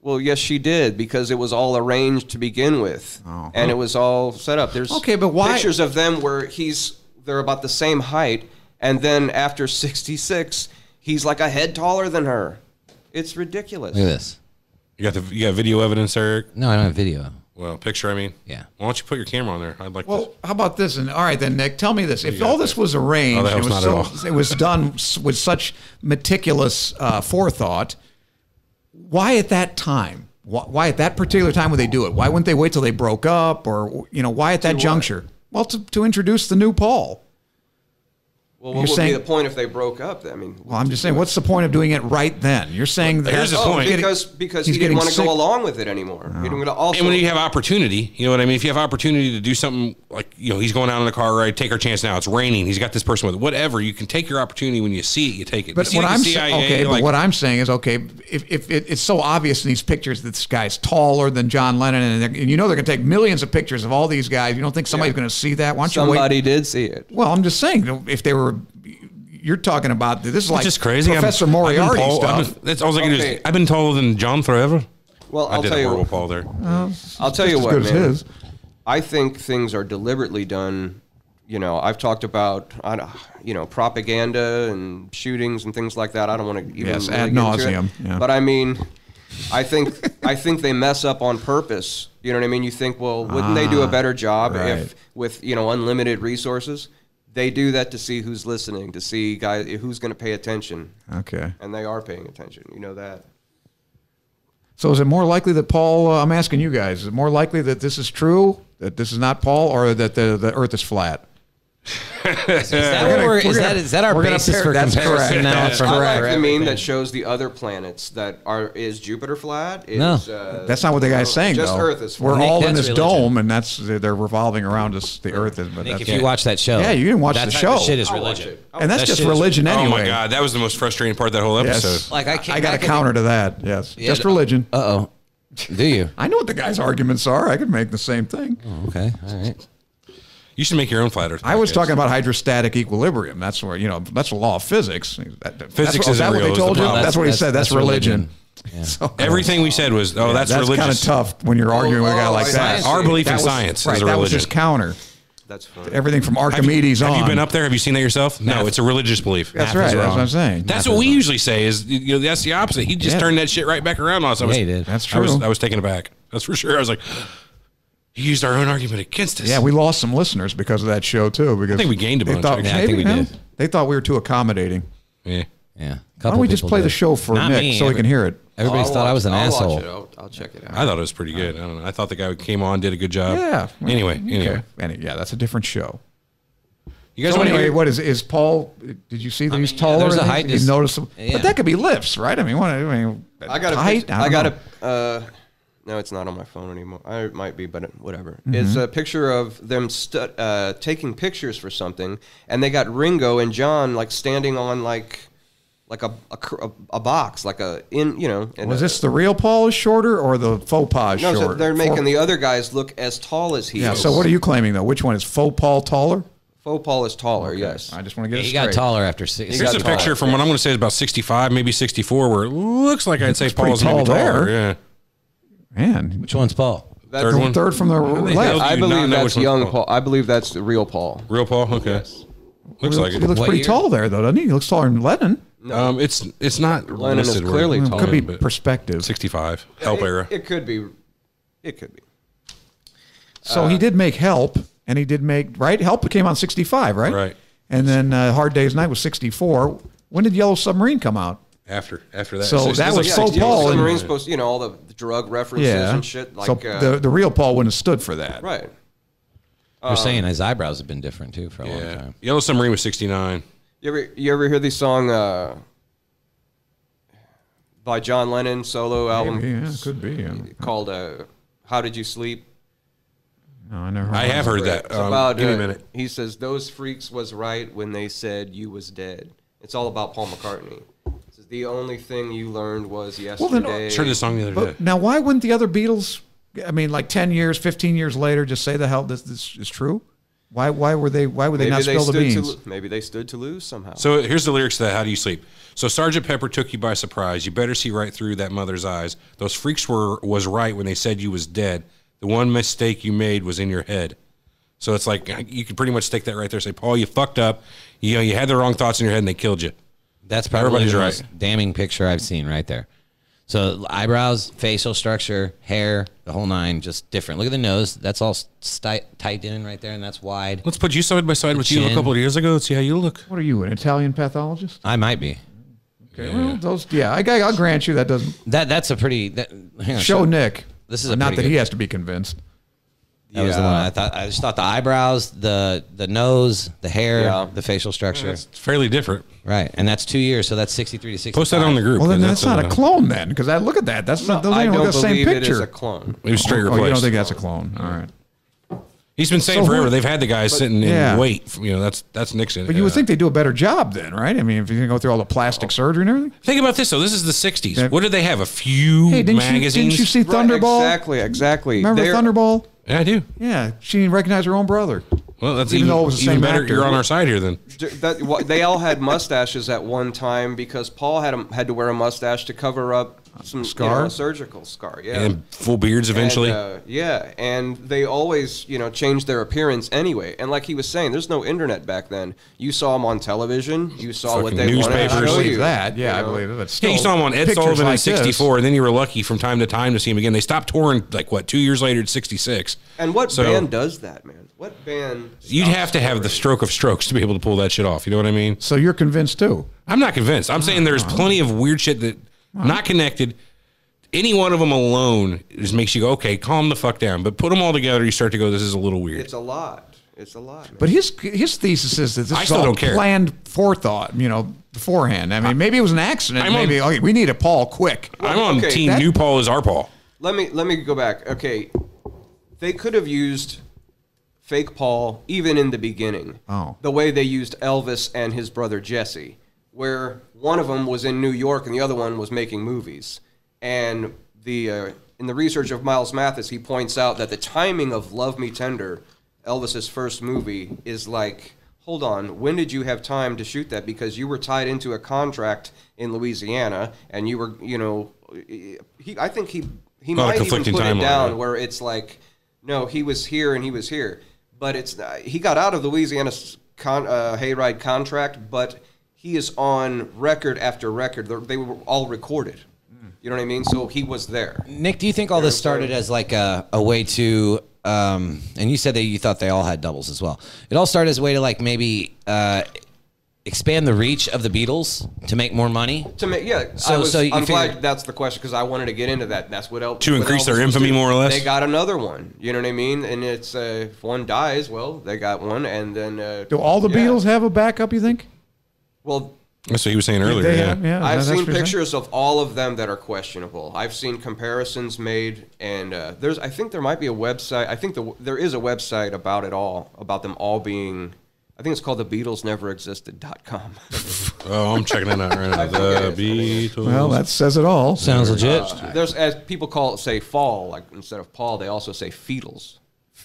Well, yes, she did, because it was all arranged to begin with, Oh. and it was all set up. There's Okay, but why- pictures of them where he's they're about the same height, and then after sixty-six, he's like a head taller than her. It's ridiculous. Look at this. You got the you got video evidence, Eric? No, I don't have video. Well, picture. I mean, Yeah. Why don't you put your camera on there? I'd like. Well, to. how about this? And all right, then, Nick, tell me this: if got all this there? was arranged, Oh, that it was was not at so, all. it was done s- with such meticulous uh, forethought. Why at that time? Why, why at that particular time would they do it? Why wouldn't they wait till they broke up, or you know, why at that what? juncture? Well, to, to introduce the new Paul. Well, You're what would saying- be the point if they broke up? I mean, Well, I'm just saying, what's the point of doing it right then? You're saying that here's the oh, point. because because He's he didn't getting want to sick. go along with it anymore. He didn't want to also. And when you have opportunity, you know what I mean? If you have opportunity to do something like, you know, he's going out on a car ride, take our chance now. It's raining. He's got this person with it. Whatever. You can take your opportunity when you see it, you take it. But you see what like I'm the C I A, saying, okay, like, but what I'm saying is, okay, if, if it, it's so obvious in these pictures that this guy's taller than John Lennon, and, they're- and you know they're going to take millions of pictures of all these guys, you don't think somebody's Yeah. going to see that? Why don't you wait? somebody did see it. Well, I'm just saying, if they were, you're talking about this is like it's just crazy. I'm- Professor I've been Moriarty tall- stuff. I've been- that's all I can do Okay. is, I've been taller than John forever. Well, I I'll did tell a you. horrible Paul there. I'll tell you as what, good as man. his. I think things are deliberately done. You know, I've talked about, I don't- you know, propaganda and shootings and things like that. I don't want to even Yes, really ad get into it. nauseum, yeah. But I mean, I think I think they mess up on purpose. You know what I mean? You think, well, wouldn't they do a better job right. if, with you know, unlimited resources? They do that to see who's listening, to see guys who's going to pay attention, Okay. and they are paying attention. You know that. So is it more likely that Paul, uh, I'm asking you guys, is it more likely that this is true, that this is not Paul, or that the, the earth is flat? Is that, what we're, we're is, gonna- that, is that our we're gonna basis pair- for that's comparison correct. now? That's for- I like for the meme everything? that shows the other planets that are is Jupiter flat? Is, No. uh, That's not what the guy's saying, Just though. Earth is We're flat. Nick, all in that's this religion. dome, and that's they're revolving around us. The earth is, but Nick, that's if you watch that show, Yeah, you didn't watch that the type show. of shit is I'll watch religion. it. I'll and that's That just shit is- religion Oh anyway. my God, that was the most frustrating part of that whole episode. Yes. Like I can't. I got a counter to that. Yes, Yeah, just the- religion. Uh oh. Do you? I know what the guy's arguments are. I could make the same thing. Okay. All right. You should make your own flat earth. I was podcast. talking about hydrostatic equilibrium. That's where you know that's the law of physics. That, that- Physics that's, what- isn't that what real, they is the told you? problem. That's what he said. That's, religion. Yeah. So, Everything we said was, oh, that's, that's religious. kind of tough when you're arguing with a guy oh, like I that. see. Our belief That in was- science right, is a that was religion. his counter. That's funny. Everything from Have you- Archimedes have on. you been up there? Have you seen that yourself? No, Math. it's a religious belief. That's Math right. is That's wrong. what I'm saying. That's Math what is we wrong. usually say. Is you know that's the opposite. He just Yeah. turned that shit right back around on us. I was, Yeah, he did. That's I was, true. I was taken aback. That's for sure. I was like, he used our own argument against us. Yeah, we lost some listeners because of that show too. Because I think we gained a they bunch, Thought, actually. Yeah, I think maybe, we yeah. did. They thought we were too accommodating. Yeah. Yeah. Why don't we just play the show for Not Nick me. so he can hear it? Everybody's I'll thought I watch- was an I'll asshole. Watch it. I'll, I'll check it out. I thought it was pretty good. I don't know. I thought the guy who came on did a good job. Yeah. Anyway, anyway. Okay. Any, yeah, that's a different show. You guys So want to anyway, hear? what is is Paul? Did you see that he's mean, yeah, taller? there's a and height things? dis- You notice, some- yeah. but that could be lifts, right? I mean, what? I mean, I got a. height. pic- I, got a. Uh, no, it's not on my phone anymore. I it might be, but it, whatever. Mm-hmm. It's a picture of them stu- uh, taking pictures for something, and they got Ringo and John like standing on like, like a a, cr- a, a box, like a in you know. in Was a- this the real Paul is shorter or the faux pas is No, shorter? so they're making Faux- the other guys look as tall as he Yeah. is. So what are you claiming though? Which one is faux Paul taller? Faux Paul is taller. Yes. I just want to get it He straight. got taller after six. He Here's got a taller. picture from what I'm going to say is about sixty-five, maybe sixty-four, where it looks like I'd say pretty Paul's maybe tall there. taller. Yeah. Man, Which one's Paul? That's, Third one. third from the the hell left. do I you not believe know that's which one's young Paul? Paul. I believe that's the real Paul. Real Paul? Okay. Yes. Looks like He it. looks What pretty year? tall there, though, doesn't he? He looks taller than Lennon. Um, it's it's not Lennon is listed where- clearly yeah, taller. Could be but perspective. sixty-five. Help it, era. It could be. It could be. So Uh, he did make Help, and he did make right. Help came on sixty-five, right? Right. And then uh, Hard Day's Night was sixty-four. When did Yellow Submarine come out? After after that. So it's- that it's was like faux sixty- Paul and- Submarine's supposed, you know, all the, the drug references Yeah. and shit. Like, so uh, the the real Paul wouldn't have stood for that. right. They're saying his eyebrows have been different too for a long Yeah. time. Yellow Submarine was sixty-nine. You ever you ever hear the song uh, by John Lennon solo album Maybe, yeah, could be. Yeah. called uh, "How Did You Sleep"? No, I never. Heard I of have it. heard that. It's Um, about, give me a uh, minute. He says those freaks was right when they said you was dead. It's all about Paul McCartney. It says, the only thing you learned was then- yesterday. I heard this song the other day. But now, why wouldn't the other Beatles? I mean, like ten years, fifteen years later, just say the hell this this is true? Why? Why were they? Why would they Maybe not they spill the stood to beans? lo- maybe they stood to lose somehow. So here's the lyrics to that. How do you sleep? So Sergeant Pepper took you by surprise. You better see right through that mother's eyes. Those freaks were was right when they said you was dead. The one mistake you made was in your head. So it's like you could pretty much take that right there. Say, Paul, you fucked up. You know, you had the wrong thoughts in your head, and they killed you. That's probably Everybody's the right. most damning picture I've seen right there. So eyebrows, facial structure, hair, the whole nine, just different. Look at the nose. That's all sti- tight in right there, and that's wide. Let's put you side by side with you a chin. couple of years ago. Let's see how you look. What are you, an Italian pathologist? I might be. Okay, well, those. Yeah, I, I'll grant you that doesn't That that's a pretty. That, hang on, show so- Nick. This is a not pretty that he good- has to be convinced. That was the one I thought. I just thought the eyebrows, the the nose, the hair, Yeah. the facial structure. It's fairly different. Right, and that's two years, so that's sixty-three to sixty-five. Post that on the group. Well, then because that's not a uh, clone then, because I look at that. That's not. Those I ain't don't the same believe it is picture. a clone. It was straight Oh, replaced. you don't think that's a clone? All right. He's been saying So forever. who- They've had the guys sitting in Yeah. wait. You know, that's that's Nixon. But you would Uh, think they do a better job then, right? I mean, if you're gonna go through all the plastic surgery and everything. Think about this though. This is the sixties. Yeah. What did they have? A few Hey, didn't you, magazines. didn't you see Right, Thunderball? Exactly, exactly. Remember They're- Thunderball? Yeah, I do. Yeah, she didn't recognize her own brother. Well, that's Even even, though it was the even same better. actor. You're on our side here then. That, what, they all had mustaches at one time because Paul had a, had to wear a mustache to cover up some Scar? you know, a surgical scar. Yeah, And full beards eventually. And, uh, yeah, and they always you know changed their appearance anyway. And like he was saying, there's no internet back then. You saw them on television. You saw what Fucking they wanted to newspapers. I show believe you. that. Yeah, you I know? believe it. But yeah, still, you saw him on Ed pictures Sullivan like in sixty-four, this. and then you were lucky from time to time to see him again. They stopped touring like what two years later at sixty-six. And what So- band does that, man? What band? You'd stops have to have the touring? stroke of strokes to be able to pull that shit off. You know what I mean? So you're convinced too? I'm not convinced. I'm saying there's plenty of weird shit that not connected. Any one of them alone just makes you go, okay, calm the fuck down. But put them all together, you start to go, this is a little weird. It's a lot. It's a lot. Man. But his his thesis is that this I is still all don't care. planned forethought, you know, beforehand. I mean, maybe it was an accident. I'm on- maybe okay, we need a Paul quick. I'm on okay, team that- New Paul is our Paul. Let me let me go back. Okay, they could have used fake Paul even in the beginning. Oh. The way they used Elvis and his brother Jesse, where one of them was in New York and the other one was making movies. And the uh, in the research of Miles Mathis, he points out that the timing of Love Me Tender, Elvis's first movie, is like, hold on, when did you have time to shoot that? Because you were tied into a contract in Louisiana, and you were, you know, he. I think he he A lot of might even conflicting put it timeline, down right? where it's like, no, he was here and he was here, but it's uh, he got out of the Louisiana con, uh, hayride contract, but he is on record after record. They're, they were all recorded. You know what I mean? So he was there. Nick, do you think all this started as like a, a way to, um, and you said that you thought they all had doubles as well. It all started as a way to like maybe uh, expand the reach of the Beatles to make more money? To make, yeah, So- I was, so you I'm glad figured- that's the question because I wanted to get into that. That's what El- To what increase Elvis their was infamy, doing. more or less? They got another one. You know what I mean? And it's uh, if one dies, well, they got one, and then uh, Do all the yeah. Beatles have a backup? You think? Well, That's what he was saying earlier. They Yeah. have- yeah, I've that's seen what you're saying? pictures of all of them that are questionable. I've seen comparisons made, and uh, there's. I think there might be a website. I think the, there is a website about it all, about them all being. I think it's called the Beatles Never Existed dot com. Oh, I'm checking that out right now. I The forget. Beatles. Well, that says it all. Sounds legit. Uh, there's as people call it, say fall, like instead of Paul, they also say Feetles.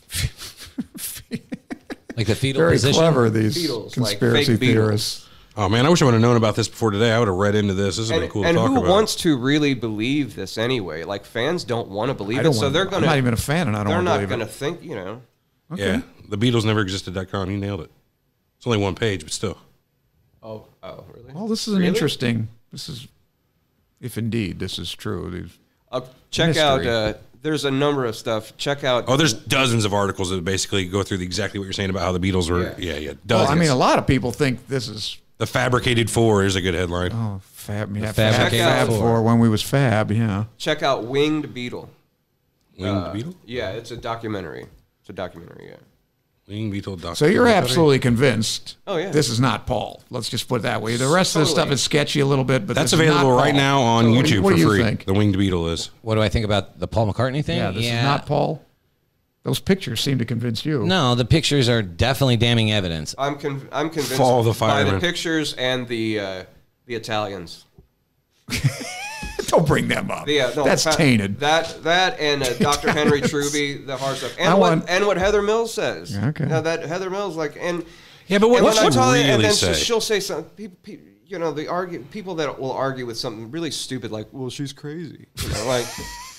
Like the fetal Very position? clever, these Beatles, like conspiracy fake Beatles. theorists. Oh man, I wish I would have known about this before today. I would have read into this. This has And, been cool and to talk who about. wants to really believe this anyway? Like fans don't want to believe I it, don't so want. they're gonna. I'm not even a fan, and I don't They're want to not believe gonna it. think, you know. Yeah, the Beatles never existed dot com. You nailed it. It's only one page, but still. Oh, oh, really? Well, this is an Really? interesting. This is, if indeed this is true. These, Uh, check Mystery. out. Uh, there's a number of stuff. Check out. Oh, there's dozens of articles that basically go through the, exactly what you're saying about how the Beatles were. Yeah, Yeah. yeah, well, dozens. I mean, a lot of people think this is the Fabricated Four is a good headline. oh fab. Yeah, Fab fab, Check fab out- for when we was fab. Yeah. check out Winged Beetle. Winged Uh, Beetle. Yeah, it's a documentary. It's a documentary. Yeah. Winged Beetle. Doc- So you're documentary. absolutely convinced. Oh, yeah. This is not Paul. Let's just put it that way. The rest of the Totally. stuff is sketchy a little bit, but That's this is not available right Paul. now on So what do YouTube you- what for do you free. think? The Winged Beetle is. What do I think about the Paul McCartney thing? Yeah, this is not Paul. Those pictures seem to convince you. No, the pictures are definitely damning evidence. I'm con- I'm convinced Fall the by the fireman. pictures and the uh, the Italians. Don't bring them up. Yeah, no, That's fa- tainted. That that and uh, Doctor Henry Truby, the hard stuff, and I what want- and what Heather Mills says. Okay. Now that Heather Mills like and Yeah, but what and what when I she tell her- and really then say? she'll say something. People, people, you know, they argue. People that will argue with something really stupid, like, "Well, she's crazy." You know, like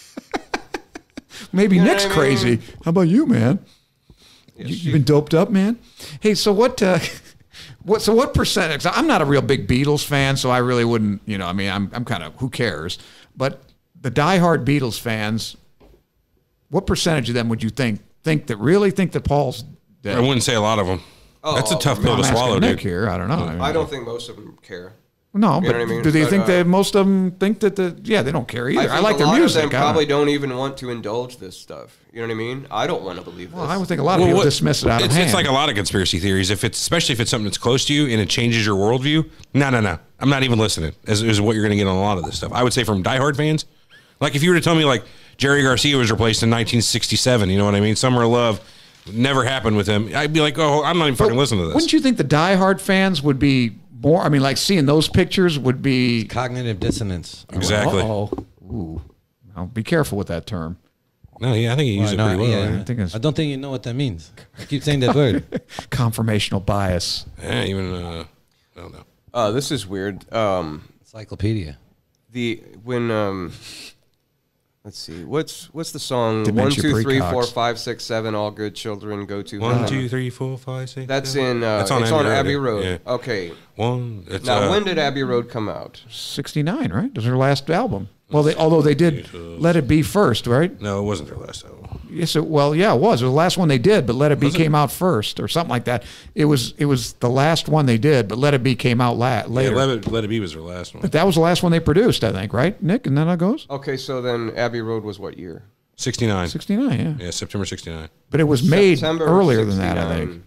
Maybe You know Nick's what I mean? crazy. How about you, man? you, you been doped up, man? Hey, so what? Uh, what? So what percentage? I'm not a real big Beatles fan, so I really wouldn't. You know, I mean, I'm I'm kind of who cares? But the diehard Beatles fans, what percentage of them would you think think that really think that Paul's dead? I wouldn't say a lot of them. Oh, That's a tough I'm pill to I'm asking swallow, Nick dude. here. I don't know. I, mean, I don't think most of them care. No, You but know what I mean? do they But, think uh, that most of them think that the yeah they don't care either? I, think like a their lot music. Of them I don't- probably don't even want to indulge this stuff. You know what I mean? I don't want to believe this. Well, I would think a lot of Well, people what- dismiss it out of it's, hand. it's like a lot of conspiracy theories. If it's especially if it's something that's close to you and it changes your worldview, no, no, no. I'm not even listening. Is, is what you're going to get on a lot of this stuff. I would say from diehard fans, like if you were to tell me like Jerry Garcia was replaced in nineteen sixty-seven, you know what I mean? Summer of Love never happened with him. I'd be like, oh, I'm not even fucking listening to this. Wouldn't you think the diehard fans would be more? I mean, like seeing those pictures would be Cognitive dissonance. Exactly. Oh, ooh. Well, be careful with that term. No, yeah, I think he used Why it pretty not? well. Yeah. right? I think it's I don't think you know what that means. I keep saying that word. confirmational bias. Yeah, even uh, I don't know. Uh, this is weird. Um, Encyclopedia. the when um, let's see, what's what's the song? Dementia One, two, three, precox. four, five, six, seven. All good children go to One, heaven. two, three, four, five, six. That's seven. in. Uh, That's on it's Abbey on Road, Abbey yeah. Road. Yeah. Okay. One. It's, Now, uh, when did Abbey Road come out? sixty-nine, right? It was their last album. Well, they, although they did Let It Be first, right? No, it wasn't their last album. Yes, it, well, yeah, it was. It was the last one they did, but Let It Be Was it? came out first, or something like that. It was it was the last one they did, but Let It Be came out la- Yeah, later. Let It, Let It Be was their last one. But that was the last one they produced, I think, right, Nick? And then how it goes? Okay, so then Abbey Road was what year? sixty-nine. sixty-nine, yeah. Yeah, September sixty-nine. But it was made September of earlier than that, I sixty-nine. think.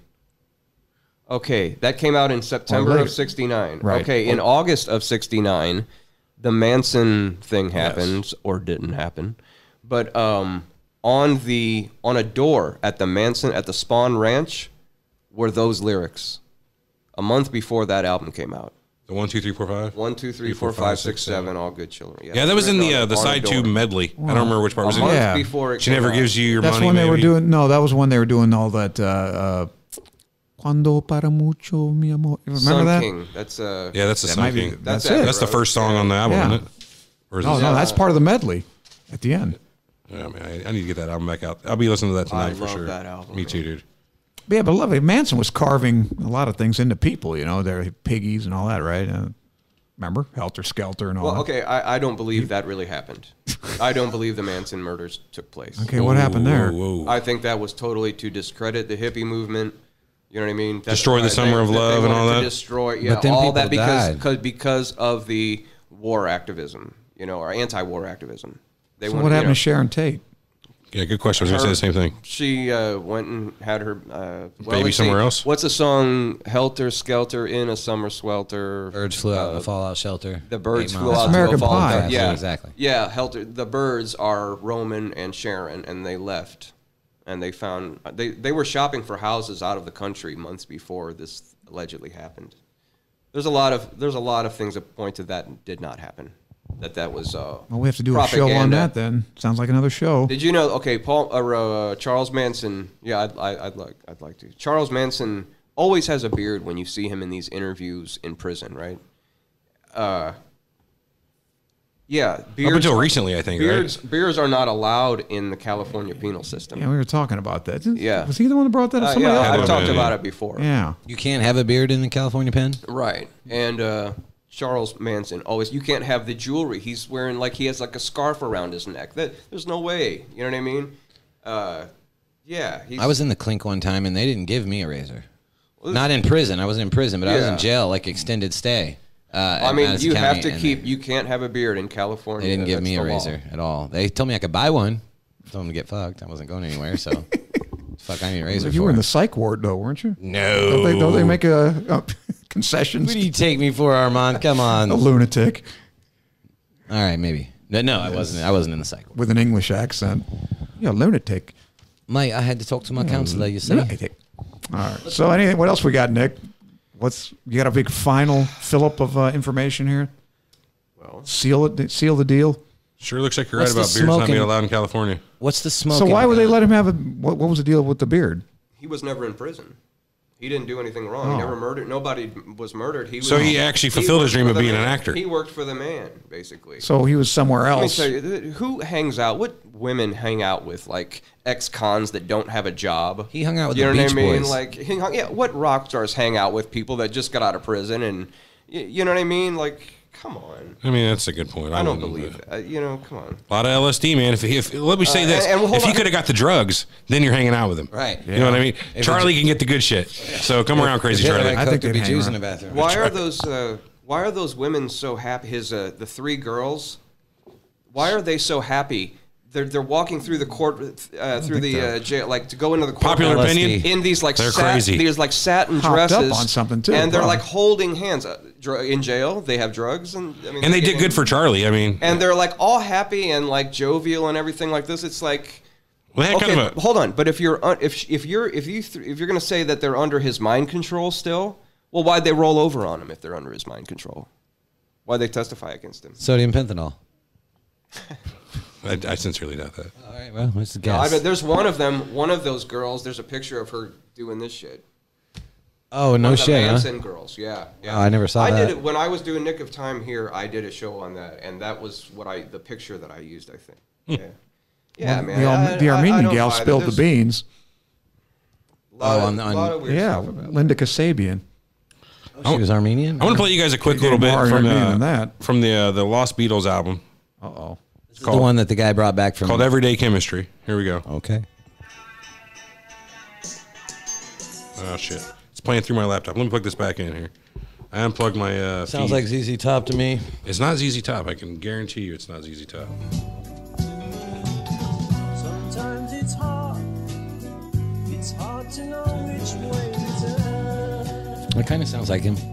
Okay, that came out in September later. of sixty-nine. Right. Okay, in August of sixty-nine, the Manson thing happened or didn't happen. But um, on the on a door at the Manson at the Spawn Ranch were those lyrics. A month before that album came out. The one, two, three, four, five. One, two, three, four, five, six, seven. All good children. Yeah, that was in the written uh, on- the on a side two door. medley. I don't remember which part A was in month it. Yeah. before it She came never out. gives you your That's money. when they were maybe. doing, no, that was when they were doing all that, uh, uh, Cuando para mucho mi amor. Remember Sun that? King. That's uh. Yeah, that's the That Sun might be- King. that's Abbey it. That's the Road. first song on the album, Yeah. isn't it? Or is No, it? no, that's part of the medley at the end. Yeah, man, I, I need to get that album back out. I'll be listening to that tonight I for love sure. that album, Me man. too, dude. Yeah, but lovely. Manson was carving a lot of things into people, you know, their piggies and all that, right? Uh, remember? Helter Skelter and all Well, that. okay, I, I don't believe that really happened. I don't believe the Manson murders took place. Okay, what happened there? Whoa, whoa. I think that was totally to discredit the hippie movement. You know what I mean? That's Destroy the why Summer they- of that they Love and wanted all to that? Destroy, yeah, But then all that people because died. cause, because of the war activism, you know, or anti-war activism. They So wanted- what you happened know, to Sharon Tate? Yeah, good question. I was going to say the same thing. She uh, went and had her uh, well, Baby let's see, somewhere else? What's the song? Helter Skelter in a Summer Swelter. Birds flew out of Uh, the fallout shelter. The birds Eight flew miles. out That's American to a fall. Pie. Yeah, exactly. Yeah, Helter. The birds are Roman and Sharon, and they left, and they found they they were shopping for houses out of the country months before this allegedly happened. There's a lot of there's a lot of things that point to that did not happen. That that was. Uh, Well, we have to do a show on propaganda. that then. Sounds like another show. Did you know? Okay, Paul uh, uh, Charles Manson. Yeah, I'd, I, I'd like I'd like to. Charles Manson always has a beard when you see him in these interviews in prison, right? Uh, yeah, beards. Up until recently, I think, beards right? beards are not allowed in the California penal system. Yeah, we were talking about that. Didn't- Yeah. Was he the one that brought that up? Uh, Somebody yeah, else? I've been, talked yeah. about it before. Yeah. You can't have a beard in the California pen? Right, and uh, Charles Manson always. You can't have the jewelry. He's wearing like he has like a scarf around his neck. That there's no way. You know what I mean? Uh, yeah. He's, I was in the clink one time and they didn't give me a razor. Not in prison. I wasn't in prison, but I was Yeah. in jail, like extended stay. Uh, I at mean, Madison you County, have to and keep. They, You can't have a beard in California. they didn't give That's me a the law. razor at all. They told me I could buy one. I told them to get fucked. I wasn't going anywhere, so fuck, I need a razor. You for were in it. the psych ward, though, weren't you? No. Don't they, don't they make a, a concessions? What do you take me for, Armand? Come on. A All lunatic right, maybe. No, no, I wasn't. I wasn't in the cycle. with an English accent. Yeah, lunatic. Mate, I had to talk to my counselor. You see. Lunatic. All right. So, anything? What else we got, Nick? What's you got a big final fillip of uh, information here? Well, seal it, seal the deal. Sure looks like you're What's right the about beards not smoking- being allowed in California. What's the smoke? So why would they let him have a? What, what was the deal with the beard? he was never in prison. He didn't do anything wrong. Oh. He never murdered. Nobody was murdered. He was, So he actually fulfilled his worked dream for of the being man. an actor. He worked for the man, basically. So he was somewhere Let me else. tell you, th- who hangs out? What women hang out with like ex-cons that don't have a job? He hung out with you the know what Beach I mean? Boys. Like, he hung, yeah. What rock stars hang out with people that just got out of prison? And y- you know what I mean? Like, come on. I mean, that's a good point. I don't wouldn't, believe uh, it. Uh, you know, come on. A lot of L S D, man. If, he, if let me say Uh, this, and- and hold if he on. could have got the drugs, then you're hanging out with him. Right. You know what I mean? If Charlie can get the good shit. So come around, crazy Hitler Charlie. had I coke, think there'd they'd be hang Jews around. in the bathroom. Why are those? Uh, why are those women so happy? His uh, the three girls. Why are they so happy? They're they're walking through the court uh, through the uh, jail, like to go into the court. Popular L S D. opinion? in these like They're sat, crazy. these like satin Hopped up dresses on something, too, and they're probably. like holding hands uh, dr- in jail. They have drugs and I mean, And they they're did good getting- for Charlie. I mean, and they're like all happy and like jovial and everything like this. It's like. well, they had Okay, kind of a, hold on. But if you're un- if if you're if you th- if you're going to say that they're under his mind control still, well, why'd they roll over on him if they're under his mind control? Why'd they testify against him? Sodium pentanol. I, I sincerely doubt that. All right, well, let's No, I guess. bet there's one of them. One of those girls. There's a picture of her doing this shit. Oh, no One of the shit, huh? Manson girls. Yeah, yeah. Oh, I never saw I that. did it when I was doing Nick of Time here. I did a show on that, and that was what I the picture that I used. I think. Yeah. Yeah, man. the, Al- I- the I- I Armenian don't gal buy that. spilled the There's beans. a lot Oh, of- on- on- lot of weird Yeah, stuff about Linda Kasabian. She was Armenian? I want to play you guys a quick They little did bit more from Armenian uh, than that. from the uh, the Lost Beatles album Uh oh. This is the one that the guy brought back from. called Everyday Chemistry. Here we go. Okay. Oh shit! It's playing through my laptop. Let me plug this back in here. I unplugged my. Uh, Sounds feed. like Z Z Top to me. It's not Z Z Top. I can guarantee you, it's not Z Z Top. Sometimes it's hard. It's hard to know which way to turn. It kind of sounds like him.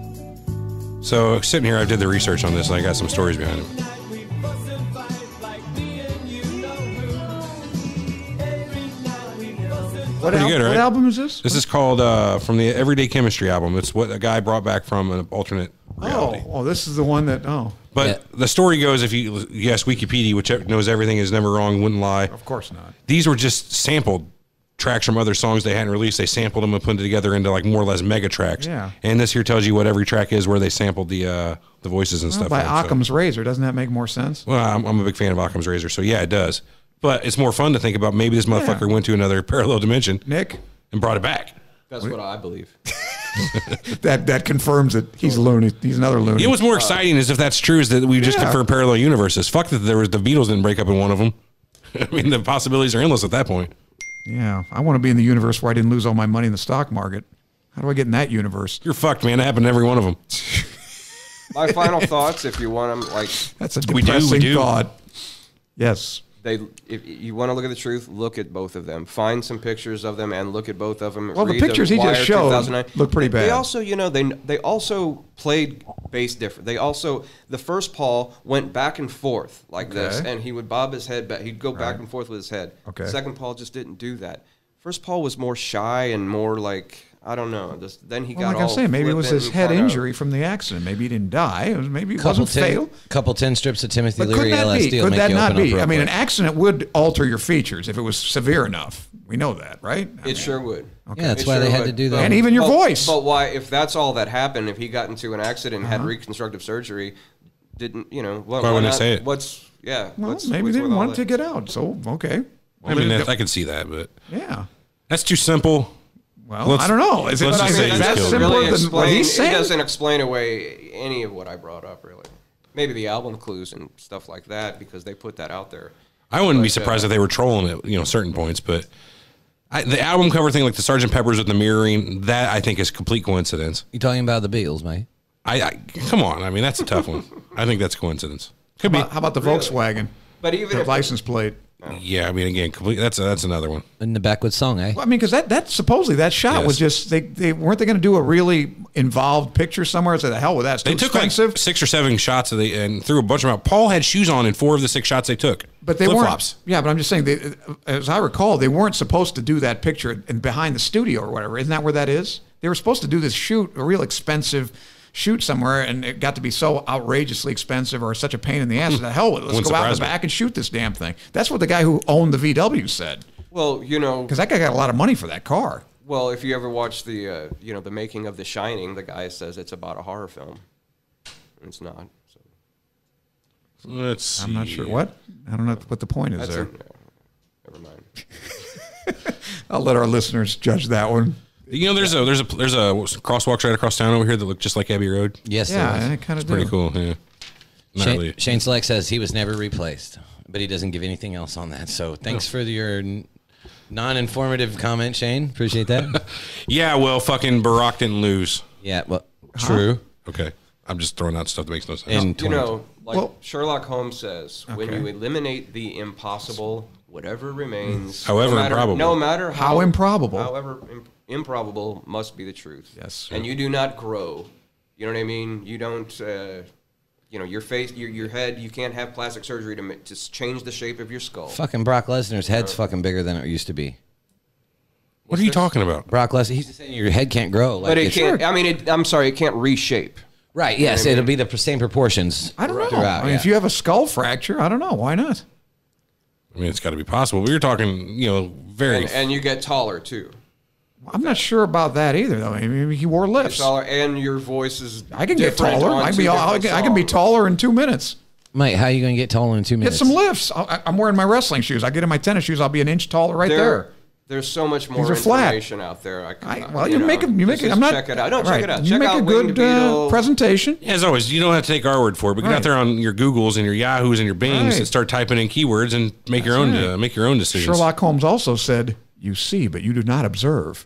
So sitting here, I did the research on this, and I got some stories behind it. We fuss and fight like me and you know who. Every night we fuss and What, Pretty al- good, right? what album is this? This is called uh, from the Everyday Chemistry album. It's what a guy brought back from an alternate reality. Oh, oh, this is the one that. Oh, But Yeah. the story goes, if you yes, Wikipedia, which knows everything, is never wrong, wouldn't lie. of course not. These were just sampled tracks from other songs they hadn't released. They sampled them and put it together into like more or less mega tracks. Yeah. And this here tells you what every track is, where they sampled the uh, the voices and Well, stuff. by from, so- Occam's Razor, doesn't that make more sense? Well, I'm, I'm a big fan of Occam's Razor, so yeah, it does. But it's more fun to think about maybe this motherfucker Yeah. went to another parallel dimension Nick, and brought it back. That's what I believe. that that confirms that he's loony. He's another loony. You know what's more exciting is if that's true, is that we just Yeah. confirmed parallel universes. Fuck that there was the Beatles didn't break up in one of them. I mean, the possibilities are endless at that point. Yeah, I want to be in the universe where I didn't lose all my money in the stock market. How do I get in that universe? You're fucked, man. That happened to every one of them. My final thoughts, if you want them, like That's a We do, we depressing do. thought. Yes. they, if you want to look at the truth, look at both of them. Find some pictures of them and look at both of them. Well, the Read pictures he just Wire showed two thousand nine. look pretty They bad. also, you know, they they also played bass different. They also the first Paul went back and forth like this, Okay. and he would bob his head back. He'd go back and forth with his head. Okay. Second Paul just didn't do that. First Paul was more shy and more like I don't know. This, then he Well, got like all I'm saying, maybe it was flippant his and head kinda- injury from the accident. Maybe he didn't die. It was maybe it Couple wasn't ten, fatal. couple ten strips of Timothy But could Leary that L S D be? will Could make that you not open be? up real I mean, an quick. accident would alter your features if it was severe enough. We know that, right? I It mean, sure would. Yeah, that's It why sure they had would. to do that. But- And even your but- voice. But why, if that's all that happened, if he got into an accident and Uh-huh. had reconstructive surgery, didn't you know? What, Why wouldn't they not- say it? What's yeah? Well, what's, maybe what's they with didn't all want to that? get out. So okay. I mean, that, I can see that, but Yeah. that's too simple. Well, Let's- I don't know. Is it, let's I just mean, say is he's that killed. simpler really than what explain, he's it saying? doesn't explain away any of what I brought up, really. Maybe the album clues and stuff like that because they put that out there. I wouldn't be But, uh, surprised if they were trolling at you know certain points, but I, the album cover thing, like the Sergeant Pepper's with the mirroring, that I think is complete coincidence. You talking about the Beatles, mate? I, I come on, I mean that's a tough one. I think that's coincidence. Could be, How about the Volkswagen? But even Their if license plate. yeah. I mean, again, complete. That's a, that's another one. In the Backwoods song, eh? Well, I mean, because that, that supposedly that shot Yes. was just they, they weren't they going to do a really involved picture somewhere? So the hell with that. It's They too took expensive. like six or seven shots of the, and threw a bunch of them out. Paul had shoes on in four of the six shots they took. But they Flip-flops. weren't. Yeah, but I'm just saying. They, as I recall, they weren't supposed to do that picture in behind the studio or whatever. Isn't that where that is? They were supposed to do this shoot, a real expensive shoot somewhere and it got to be so outrageously expensive or such a pain in the ass. The hell with it. Let's Wouldn't go out in surprise the me. back and shoot this damn thing. That's what the guy who owned the V W said. Well, you know, Because that guy got a lot of money for that car. well, if you ever watch the, uh, you know, the making of The Shining, the guy says it's about a horror film. It's not. So Let's see. I'm not sure. What? I don't know what the point is that's there. a, never mind. I'll let our listeners judge that one. You know, there's a there's a there's a crosswalks right across town over here that look just like Abbey Road. Yes, there Yeah, was. and it kind of Pretty cool. Yeah. Not Shane, really. Shane Select says he was never replaced, but he doesn't give anything else on that. So thanks for your n- non-informative comment, Shane. Appreciate that. Yeah, well, fucking Barack didn't lose. Yeah, well, true. Okay. I'm just throwing out stuff that makes no sense. In You twenty know, like Well- Sherlock Holmes says, when Okay. you eliminate the impossible, whatever remains, However no matter, improbable. no matter how, How improbable. however im- improbable must be the truth. Yes, sir. And you do not grow. You know what I mean? You don't. Uh, you know, your face, your your head. You can't have plastic surgery to ma- to s- change the shape of your skull. Fucking Brock Lesnar's head's fucking bigger than it used to be. What are you talking about? Brock Lesnar, he's just saying your head can't grow. Like But it it's- can't. I mean, it, I'm sorry, it can't reshape. Right, yes, I mean? it'll be the same proportions. I don't know. throughout, I mean, yeah. if you have a skull fracture, I don't know. Why not? I mean, it's got to be possible. But you're talking, you know, very. And, and you get taller too. I'm not sure about that either, though. I mean, he wore Get lips. taller, and your voice is. I can get different taller. on I can two be. I different can, I can be songs. taller in two minutes. Mate, how are you going to get taller in two Get minutes? some lifts. I, I'm wearing my wrestling shoes. I get in my tennis shoes. I'll be an inch taller right there. There's so much more are flat. information out there. I, I, I- well, you, know, make it. You make just- it. I'm just not. check it out. No, right. check it out. You Check make out a Winged good uh, Beetle. presentation. As always, you don't have to take our word for it, but get Right. out there on your Googles and your Yahoos and your Bings Right. and start typing in keywords and make your own right. uh, make your own decisions. Sherlock Holmes also said, "You see, but you do not observe."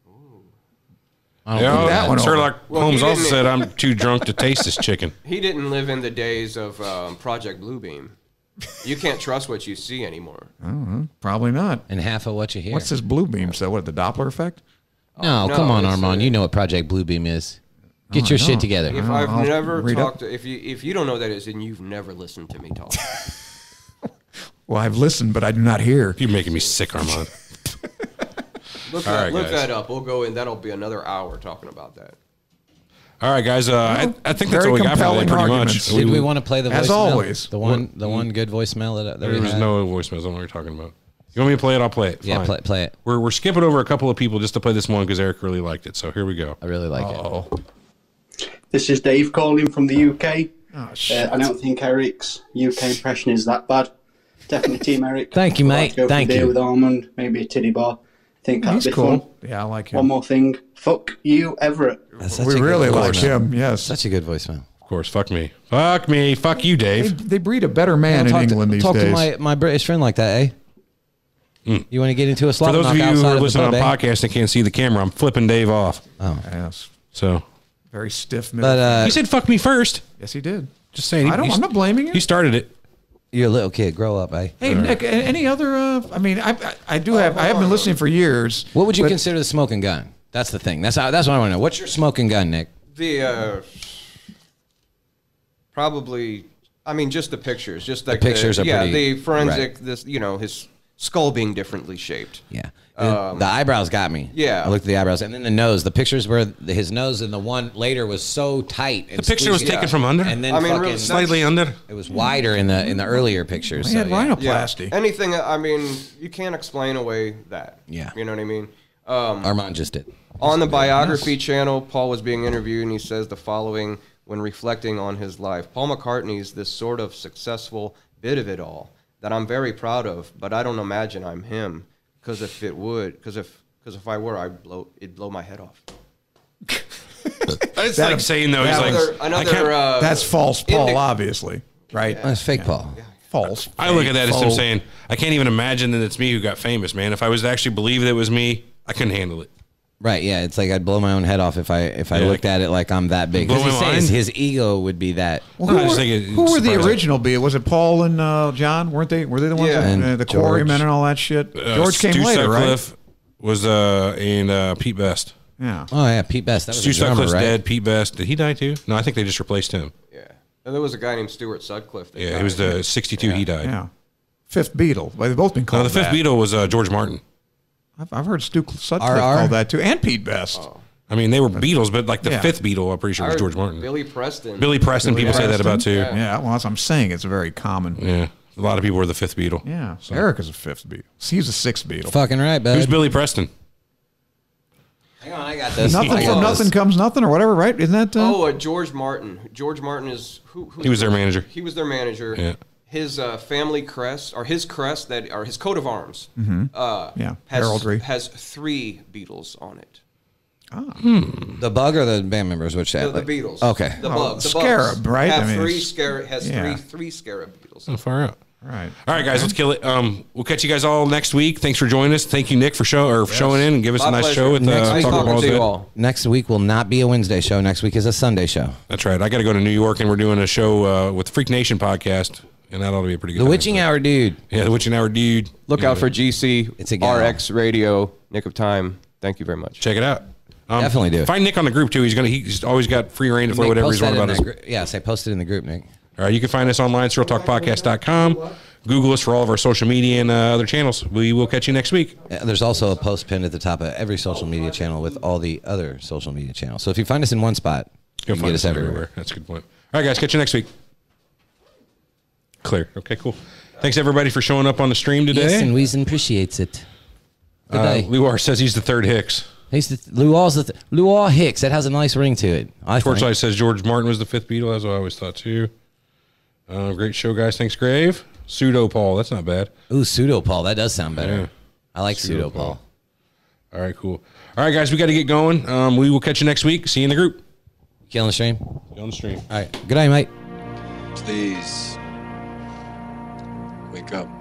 I don't Yeah, think that one over. Sherlock Well, Holmes he also didn't- said, "I'm too drunk to taste this chicken." He didn't live in the days of um, Project Bluebeam. You can't trust what you see anymore. Probably not. And half of what you hear. What's this blue beam? So what? The Doppler effect? No, No, come on, it's, Armand. uh, You know what Project Bluebeam is. Get your I shit don't. together. If I'll- I've I'll never read talked to, if you if you don't know what that is, then you've never listened to me talk. Well, I've listened, but I do not hear. You're making me sick, Armand. Look, All that, right, look guys. that up. We'll go in. That'll be another hour talking about that. All right, guys. Uh, I, I think that's Very all we got for today, compelling pretty arguments. much. Did we want to play the voicemail? As always. The one the one good voicemail that, that we There was had? no voicemails. I don't know what you're talking about. You want me to play it? I'll play it. Yeah, Fine. play, play it. We're, we're skipping over a couple of people just to play this one because Eric really liked it. So here we go. I really like Oh, This is Dave calling from the U K. oh Uh, shit. I don't think Eric's U K impression is that bad. Definitely Team Eric. Thank you, I'd like mate. to go for Thank a beer you. with Almond, maybe a titty bar. I think that'd He's be cool. fun. Yeah, I like One him. more thing. Fuck you, Everett. it. That's such We a good really like voicemail. him. Yes. Such a good voicemail. Of course. Fuck me. Fuck me. Fuck you, They, Dave. they breed a better man in talk England to, these talk days. to my, my British friend like that, eh? You want to get into a For slobber those of knock you who outside are of the listening on pub, eh? podcast and can't see the camera, I'm flipping Dave off. Yes. So Very stiff middle. But uh, he said, "Fuck me first." yes, he did. Just saying. I don't. He- I'm not blaming you. He started it. you're a little kid. Grow up, eh? Hey, Nick. a- Any other? Uh, I mean, I, I I do have. I have been listening for years. What would you but- consider the smoking gun? That's the thing. That's how, that's what I want to know. What's your smoking gun, Nick? The uh, probably, I mean, just the pictures, just like pictures the, are yeah, pretty- the forensic. This, you know, his skull being differently shaped. Yeah. The- Um, the eyebrows got me. yeah. I looked at the eyebrows. And then the nose. The pictures where the, his nose and the one later was so tight. And The picture was squeezed- taken from under. And then I mean, fucking, really, Slightly under. it was wider in the in the earlier pictures. He so, had yeah. rhinoplasty. Anything. I mean, you can't explain away that. Yeah. You know what I mean? Um, Armand just did. On the biography channel, Paul was being interviewed, and he says the following when reflecting on his life. Paul McCartney's this sort of successful bit of it all that I'm very proud of, but I don't imagine I'm him, because if it would, because if, because if I were, I'd blow, it'd blow my head off. It's like saying though, he's that like, Another, I, another can't- uh, That's false, Paul. indi- obviously, right? That's fake, Paul. False. I look at that as him faux. saying, I can't even imagine that it's me who got famous, man. If I was to actually believe that it was me, I couldn't handle it. Right, yeah, it's like I'd blow my own head off if I if I Yeah, looked like- at it like I'm that big. Blow Because he my says mind? his ego would be that. Well, No, who I just were, think it- who were the surprising. original be? Was it Paul and uh, John? Weren't they? Were they the ones? Yeah. that, And uh, the George. Quarrymen and all that shit. Uh, George came Stu later, right? Sutcliffe was uh, and uh, Pete Best. Yeah. Oh yeah, Pete Best. That was Stu a drummer, Sutcliffe's right? dead. Pete Best. Did he die too? No, I think they just replaced him. Yeah. And there was a guy named Stuart Sutcliffe. that Yeah, died. he was the sixty-two. He died. Yeah. Fifth Beatle. Well, they've both been No, called the fifth that. Beatle was uh, George Martin. I've, I've heard Stu Sutcliffe R R? called that too, and Pete Best. I mean, they were Beatles, but like the Yeah. fifth Beatle, I'm pretty sure I was heard George Martin. Billy Preston. Billy Preston, people say that about too. Yeah, Yeah. well, that's what I'm saying. It's very common. A lot of people were the fifth Beatle. Yeah. Eric is a fifth Beatle. He's a sixth Beatle. Fucking right, bud. Who's Billy Preston? Hang on, I got this. Nothing I got from this. nothing comes nothing or whatever, right? Isn't that? Uh, Oh, uh, George Martin. George Martin is who? who He was their manager. He was their manager. Yeah. His uh, family crest, or his crest that, or his coat of arms, Mhm. uh, Yeah, has, heraldry. has three Beatles on it. The Bug or the band members? Which The, the Beatles. Okay. The Oh, bug. The Scarab, Bugs right? Have I mean, three it's- scarab. Has yeah. three three scarab Beatles. Oh, far out. Right. All right, guys, let's kill it. Um, we'll catch you guys all next week. Thanks for joining us. Thank you, Nick, for show or for showing in and give us My a nice pleasure. show with uh, Nice Talking talking Balls to you Good. all. Next week will not be a Wednesday show. Next week is a Sunday show. That's right. I got to go to New York, and we're doing a show uh, with Freak Nation podcast, and that ought to be a pretty good. The time. Witching Hour, dude. Yeah, the Witching Hour, dude. Look Yeah, out for G C It's a gal. R X Radio. Nick of Time. Thank you very much. Check it out. Um, Definitely do. Find Nick on the group too. He's gonna. He's always got free reign to throw Nick, whatever post he's on that in about us. that gr- Yes, I posted in the group, Nick. All right, you can find us online, surreal talk podcast dot com. Google us for all of our social media and uh, other channels. We will catch you next week. Uh, There's also a post pinned at the top of every social media channel with all the other social media channels. So if you find us in one spot, You'll you can find get us us everywhere. everywhere. That's a good point. All right, guys, catch you next week. Clear. Okay, cool. Thanks everybody for showing up on the stream today. Yes, and Weezen appreciates it. Good uh, day. Luar says he's the third Hicks. He's the Luar's the th- Luar Hicks. That has a nice ring to it. I think. Torchlight says George Martin was the fifth Beatle. That's what I always thought too. Uh, great show, guys. Thanks, Grave. Pseudo Paul. That's not bad. Ooh, Pseudo Paul. That does sound better. Yeah. I like Pseudo Pseudo Paul. All right, cool. All right, guys, we got to get going. Um, we will catch you next week. See you in the group. Killing the stream. See you on the stream. All right. Good night, mate. Please wake up.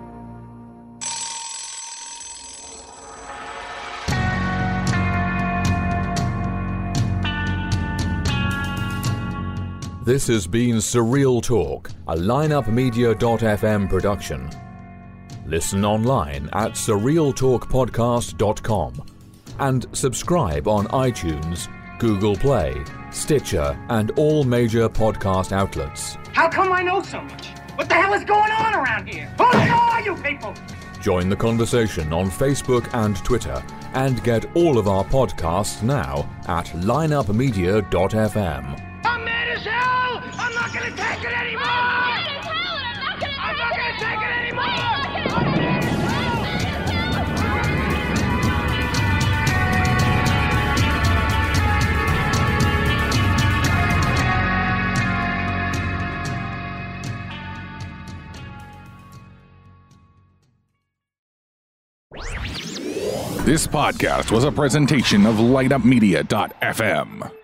This has been Surreal Talk, a lineup media dot f m production. Listen online at surreal talk podcast dot com and subscribe on iTunes, Google Play, Stitcher, and all major podcast outlets. How come I know so much? What the hell is going on around here? Who the hell are you people? Join the conversation on Facebook and Twitter and get all of our podcasts now at lineup media dot f m. I'm mad as hell! I'm not gonna take it anymore! I'm mad as hell and I'm not gonna I'm not gonna take it anymore! This podcast was a presentation of light up media dot f m.